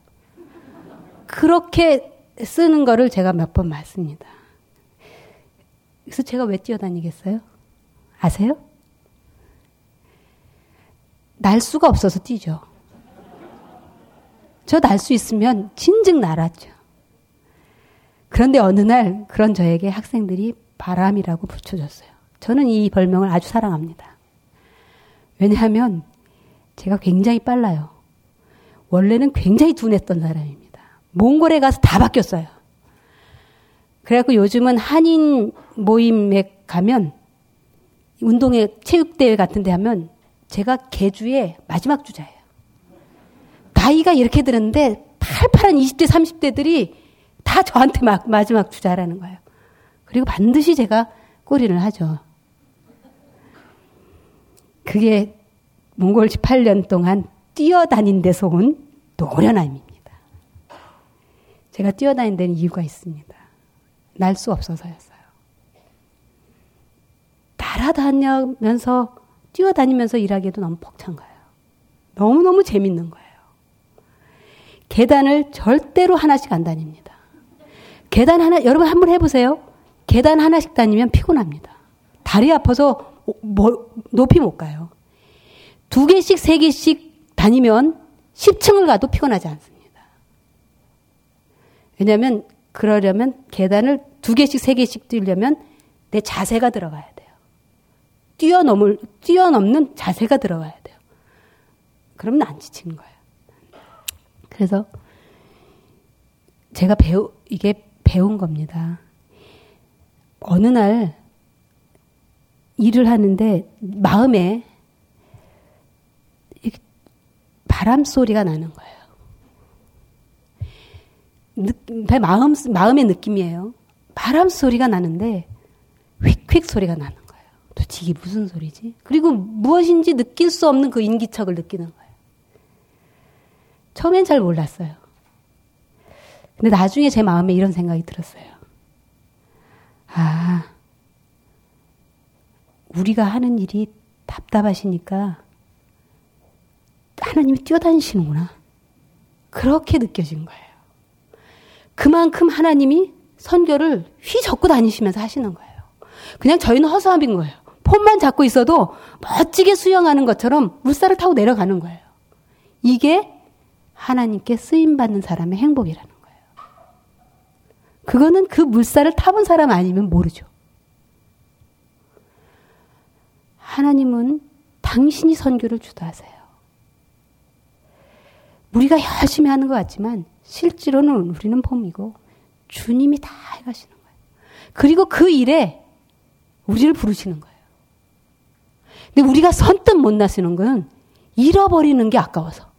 그렇게 쓰는 거를 제가 몇 번 봤습니다. 그래서 제가 왜 뛰어다니겠어요? 아세요? 날 수가 없어서 뛰죠. 저 날 수 있으면 진즉 날았죠. 그런데 어느 날 그런 저에게 학생들이 바람이라고 붙여줬어요. 저는 이 별명을 아주 사랑합니다. 왜냐하면 제가 굉장히 빨라요. 원래는 굉장히 둔했던 사람입니다. 몽골에 가서 다 바뀌었어요. 그래갖고 요즘은 한인 모임에 가면 운동회 체육대회 같은 데 하면 제가 개주의 마지막 주자예요. 나이가 이렇게 들었는데 팔팔한 이십 대 삼십 대들이 다 저한테 막 마지막 주자라는 거예요. 그리고 반드시 제가 꼬리를 하죠. 그게 몽골 십팔 년 동안 뛰어다닌 데서 온 노련함입니다. 제가 뛰어다닌 데는 이유가 있습니다. 날 수 없어서였어요. 날아다니면서 뛰어다니면서 일하기에도 너무 벅찬 거예요. 너무너무 재밌는 거예요. 계단을 절대로 하나씩 안 다닙니다. 계단 하나, 여러분 한번 해보세요. 계단 하나씩 다니면 피곤합니다. 다리 아파서 뭐, 높이 못 가요. 두 개씩, 세 개씩 다니면 십 층을 가도 피곤하지 않습니다. 왜냐하면 그러려면 계단을 두 개씩, 세 개씩 뛰려면 내 자세가 들어가야 돼요. 뛰어넘을, 뛰어넘는 자세가 들어가야 돼요. 그러면 안 지치는 거예요. 그래서 제가 배우, 이게 배운 겁니다. 어느 날 일을 하는데 마음에 바람 소리가 나는 거예요. 느, 마음, 마음의 느낌이에요. 바람 소리가 나는데 휙휙 소리가 나는 거예요. 도대체 이게 무슨 소리지? 그리고 무엇인지 느낄 수 없는 그 인기척을 느끼는 거예요. 처음엔 잘 몰랐어요. 근데 나중에 제 마음에 이런 생각이 들었어요. 아, 우리가 하는 일이 답답하시니까 하나님이 뛰어다니시는구나. 그렇게 느껴진 거예요. 그만큼 하나님이 선교를 휘젓고 다니시면서 하시는 거예요. 그냥 저희는 허수아비인 거예요. 폰만 잡고 있어도 멋지게 수영하는 것처럼 물살을 타고 내려가는 거예요. 이게 하나님께 쓰임받는 사람의 행복이라는 거예요. 그거는 그 물살을 타본 사람 아니면 모르죠. 하나님은 당신이 선교를 주도하세요. 우리가 열심히 하는 것 같지만 실제로는 우리는 폼이고 주님이 다 해가시는 거예요. 그리고 그 일에 우리를 부르시는 거예요. 근데 우리가 선뜻 못 나서는 건 잃어버리는 게 아까워서.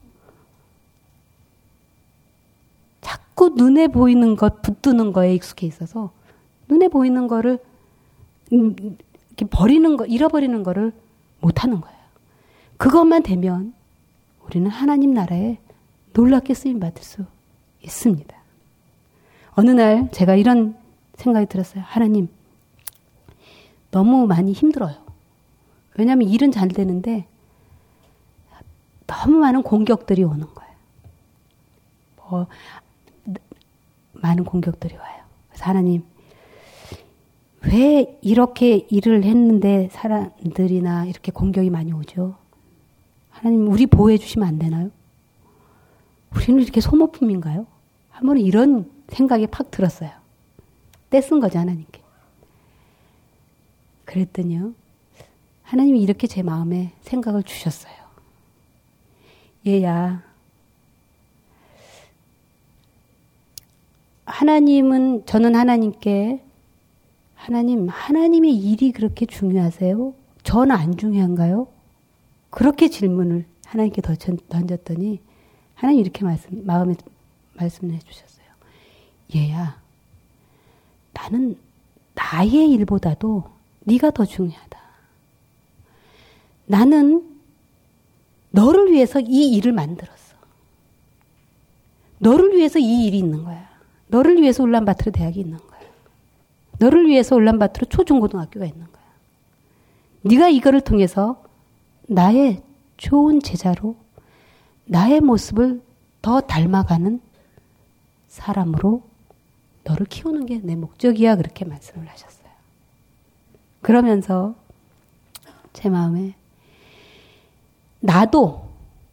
자꾸 눈에 보이는 것, 붙드는 거에 익숙해 있어서 눈에 보이는 거를 이렇게 버리는 거, 잃어버리는 거를 못 하는 거예요. 그것만 되면 우리는 하나님 나라에 놀랍게 쓰임받을 수 있습니다. 어느 날 제가 이런 생각이 들었어요. 하나님, 너무 많이 힘들어요. 왜냐하면 일은 잘 되는데 너무 많은 공격들이 오는 거예요. 뭐, 많은 공격들이 와요. 그래서 하나님, 왜 이렇게 일을 했는데 사람들이나 이렇게 공격이 많이 오죠? 하나님, 우리 보호해 주시면 안 되나요? 우리는 이렇게 소모품인가요? 한번 이런 생각이 팍 들었어요. 떼쓴 거죠, 하나님께. 그랬더니요, 하나님이 이렇게 제 마음에 생각을 주셨어요. 얘야, 하나님은, 저는 하나님께, 하나님, 하나님의 일이 그렇게 중요하세요? 저는 안 중요한가요? 그렇게 질문을 하나님께 던졌더니, 하나님 이렇게 말씀, 마음에 말씀을 해주셨어요. 얘야, 나는 나의 일보다도 네가 더 중요하다. 나는 너를 위해서 이 일을 만들었어. 너를 위해서 이 일이 있는 거야. 너를 위해서 울란바토르 대학이 있는 거야. 너를 위해서 울란바토르 초중고등학교가 있는 거야. 네가 이거를 통해서 나의 좋은 제자로 나의 모습을 더 닮아가는 사람으로 너를 키우는 게 내 목적이야. 그렇게 말씀을 하셨어요. 그러면서 제 마음에 나도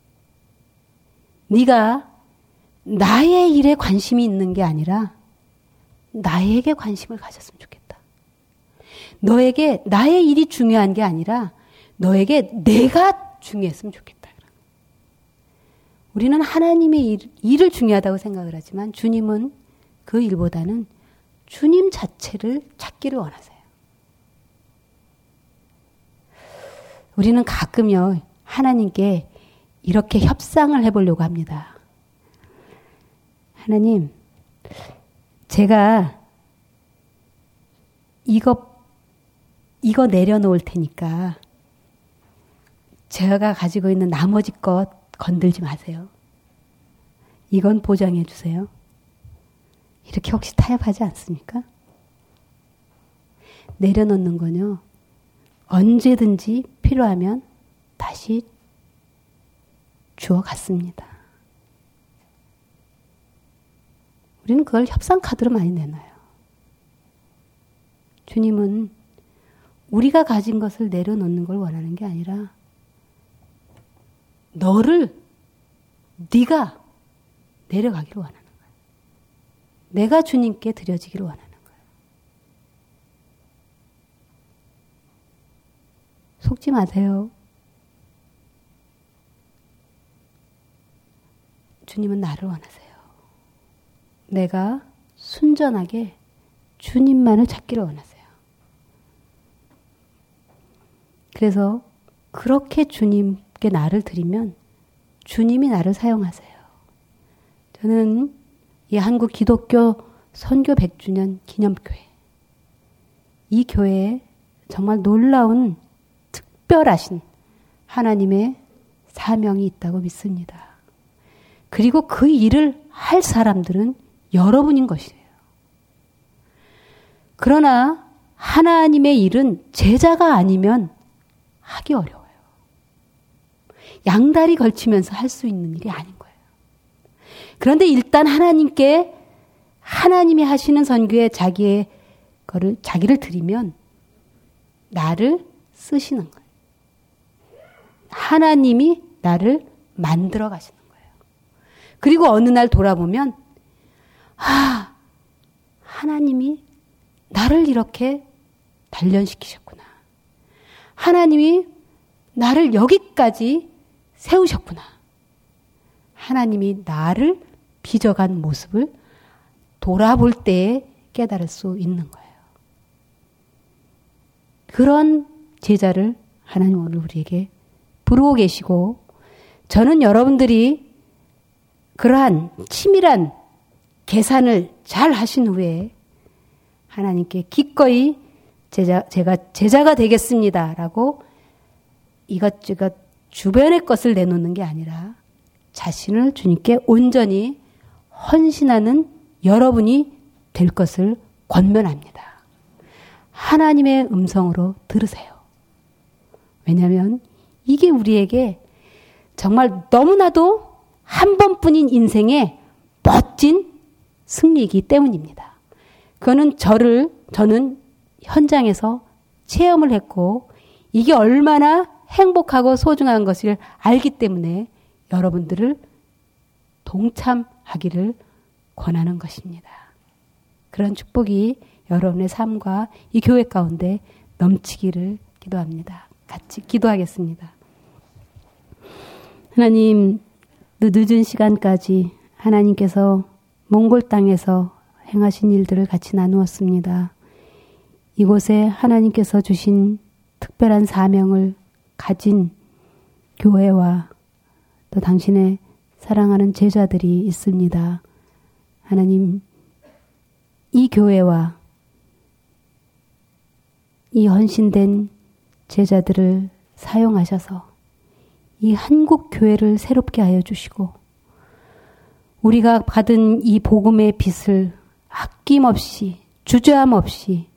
네가 나의 일에 관심이 있는 게 아니라 나에게 관심을 가졌으면 좋겠다. 너에게 나의 일이 중요한 게 아니라 너에게 내가 중요했으면 좋겠다. 우리는 하나님의 일, 일을 중요하다고 생각을 하지만 주님은 그 일보다는 주님 자체를 찾기를 원하세요. 우리는 가끔요, 하나님께 이렇게 협상을 해보려고 합니다. 하나님, 제가 이거, 이거 내려놓을 테니까 제가 가지고 있는 나머지 것 건들지 마세요. 이건 보장해 주세요. 이렇게 혹시 타협하지 않습니까? 내려놓는 건요, 언제든지 필요하면 다시 주워 갔습니다. 우리는 그걸 협상 카드로 많이 내놔요. 주님은 우리가 가진 것을 내려놓는 걸 원하는 게 아니라 너를, 네가 내려가기를 원하는 거예요. 내가 주님께 드려지기를 원하는 거예요. 속지 마세요. 주님은 나를 원하세요. 내가 순전하게 주님만을 찾기를 원하세요. 그래서 그렇게 주님께 나를 드리면 주님이 나를 사용하세요. 저는 이 한국 기독교 선교 백 주년 기념교회, 이 교회에 정말 놀라운 특별하신 하나님의 사명이 있다고 믿습니다. 그리고 그 일을 할 사람들은 여러분인 것이에요. 그러나 하나님의 일은 제자가 아니면 하기 어려워요. 양다리 걸치면서 할 수 있는 일이 아닌 거예요. 그런데 일단 하나님께 하나님이 하시는 선교에 자기의 거를 자기를 드리면 나를 쓰시는 거예요. 하나님이 나를 만들어 가시는 거예요. 그리고 어느 날 돌아보면 아, 하나님이 나를 이렇게 단련시키셨구나. 하나님이 나를 여기까지 세우셨구나. 하나님이 나를 빚어간 모습을 돌아볼 때에 깨달을 수 있는 거예요. 그런 제자를 하나님 오늘 우리에게 부르고 계시고, 저는 여러분들이 그러한 치밀한 계산을 잘 하신 후에 하나님께 기꺼이 제자, 제가 제자가 되겠습니다 라고 이것저것 주변의 것을 내놓는 게 아니라 자신을 주님께 온전히 헌신하는 여러분이 될 것을 권면합니다. 하나님의 음성으로 들으세요. 왜냐하면 이게 우리에게 정말 너무나도 한 번뿐인 인생의 멋진 승리이기 때문입니다. 그거는 저를, 저는 현장에서 체험을 했고 이게 얼마나 행복하고 소중한 것을 알기 때문에 여러분들을 동참하기를 권하는 것입니다. 그런 축복이 여러분의 삶과 이 교회 가운데 넘치기를 기도합니다. 같이 기도하겠습니다. 하나님, 늦은 시간까지 하나님께서 몽골 땅에서 행하신 일들을 같이 나누었습니다. 이곳에 하나님께서 주신 특별한 사명을 가진 교회와 또 당신의 사랑하는 제자들이 있습니다. 하나님, 이 교회와 이 헌신된 제자들을 사용하셔서 이 한국 교회를 새롭게 하여 주시고 우리가 받은 이 복음의 빛을 아낌없이 주저함 없이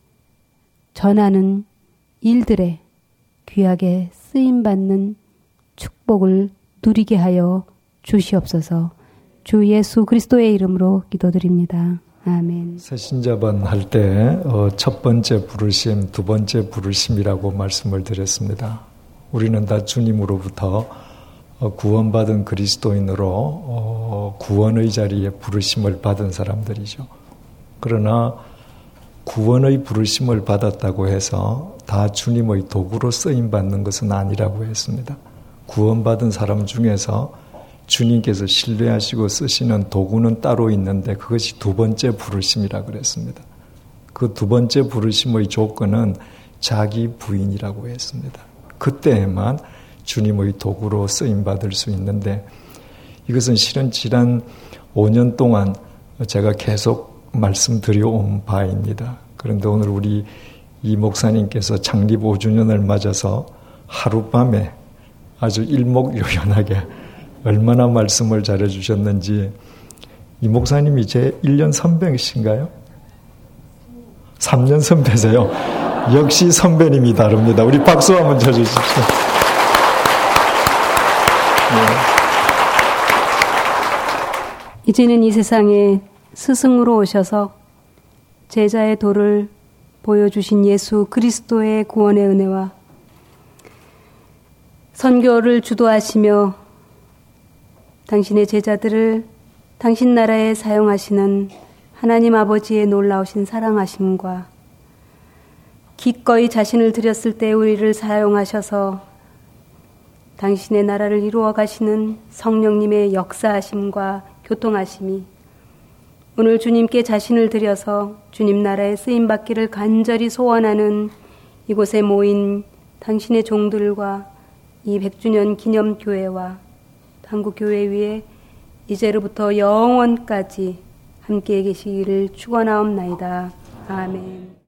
전하는 일들에 귀하게 쓰임받는 축복을 누리게 하여 주시옵소서. 주 예수 그리스도의 이름으로 기도드립니다. 아멘. 새신자반 할 때 첫 번째 부르심, 두 번째 부르심이라고 말씀을 드렸습니다. 우리는 다 주님으로부터 구원받은 그리스도인으로 구원의 자리에 부르심을 받은 사람들이죠. 그러나 구원의 부르심을 받았다고 해서 다 주님의 도구로 쓰임받는 것은 아니라고 했습니다. 구원받은 사람 중에서 주님께서 신뢰하시고 쓰시는 도구는 따로 있는데 그것이 두 번째 부르심이라고 그랬습니다. 그 두 번째 부르심의 조건은 자기 부인이라고 했습니다. 그때에만 주님의 도구로 쓰임받을 수 있는데 이것은 실은 지난 오 년 동안 제가 계속 말씀드려온 바입니다. 그런데 오늘 우리 이 목사님께서 창립 오 주년을 맞아서 하룻밤에 아주 일목요연하게 얼마나 말씀을 잘해주셨는지. 이 목사님이 제 일 년 선배이신가요? 삼 년 선배세요. 역시 선배님이 다릅니다. 우리 박수 한번 쳐주십시오. 네. 이제는 이 세상에 스승으로 오셔서 제자의 도를 보여주신 예수 그리스도의 구원의 은혜와 선교를 주도하시며 당신의 제자들을 당신 나라에 사용하시는 하나님 아버지의 놀라우신 사랑하심과 기꺼이 자신을 드렸을 때 우리를 사용하셔서 당신의 나라를 이루어 가시는 성령님의 역사하심과 교통하심이 오늘 주님께 자신을 드려서 주님 나라에 쓰임받기를 간절히 소원하는 이곳에 모인 당신의 종들과 이 백 주년 기념교회와 한국교회 위에 이제로부터 영원까지 함께 계시기를 축원하옵나이다. 아멘.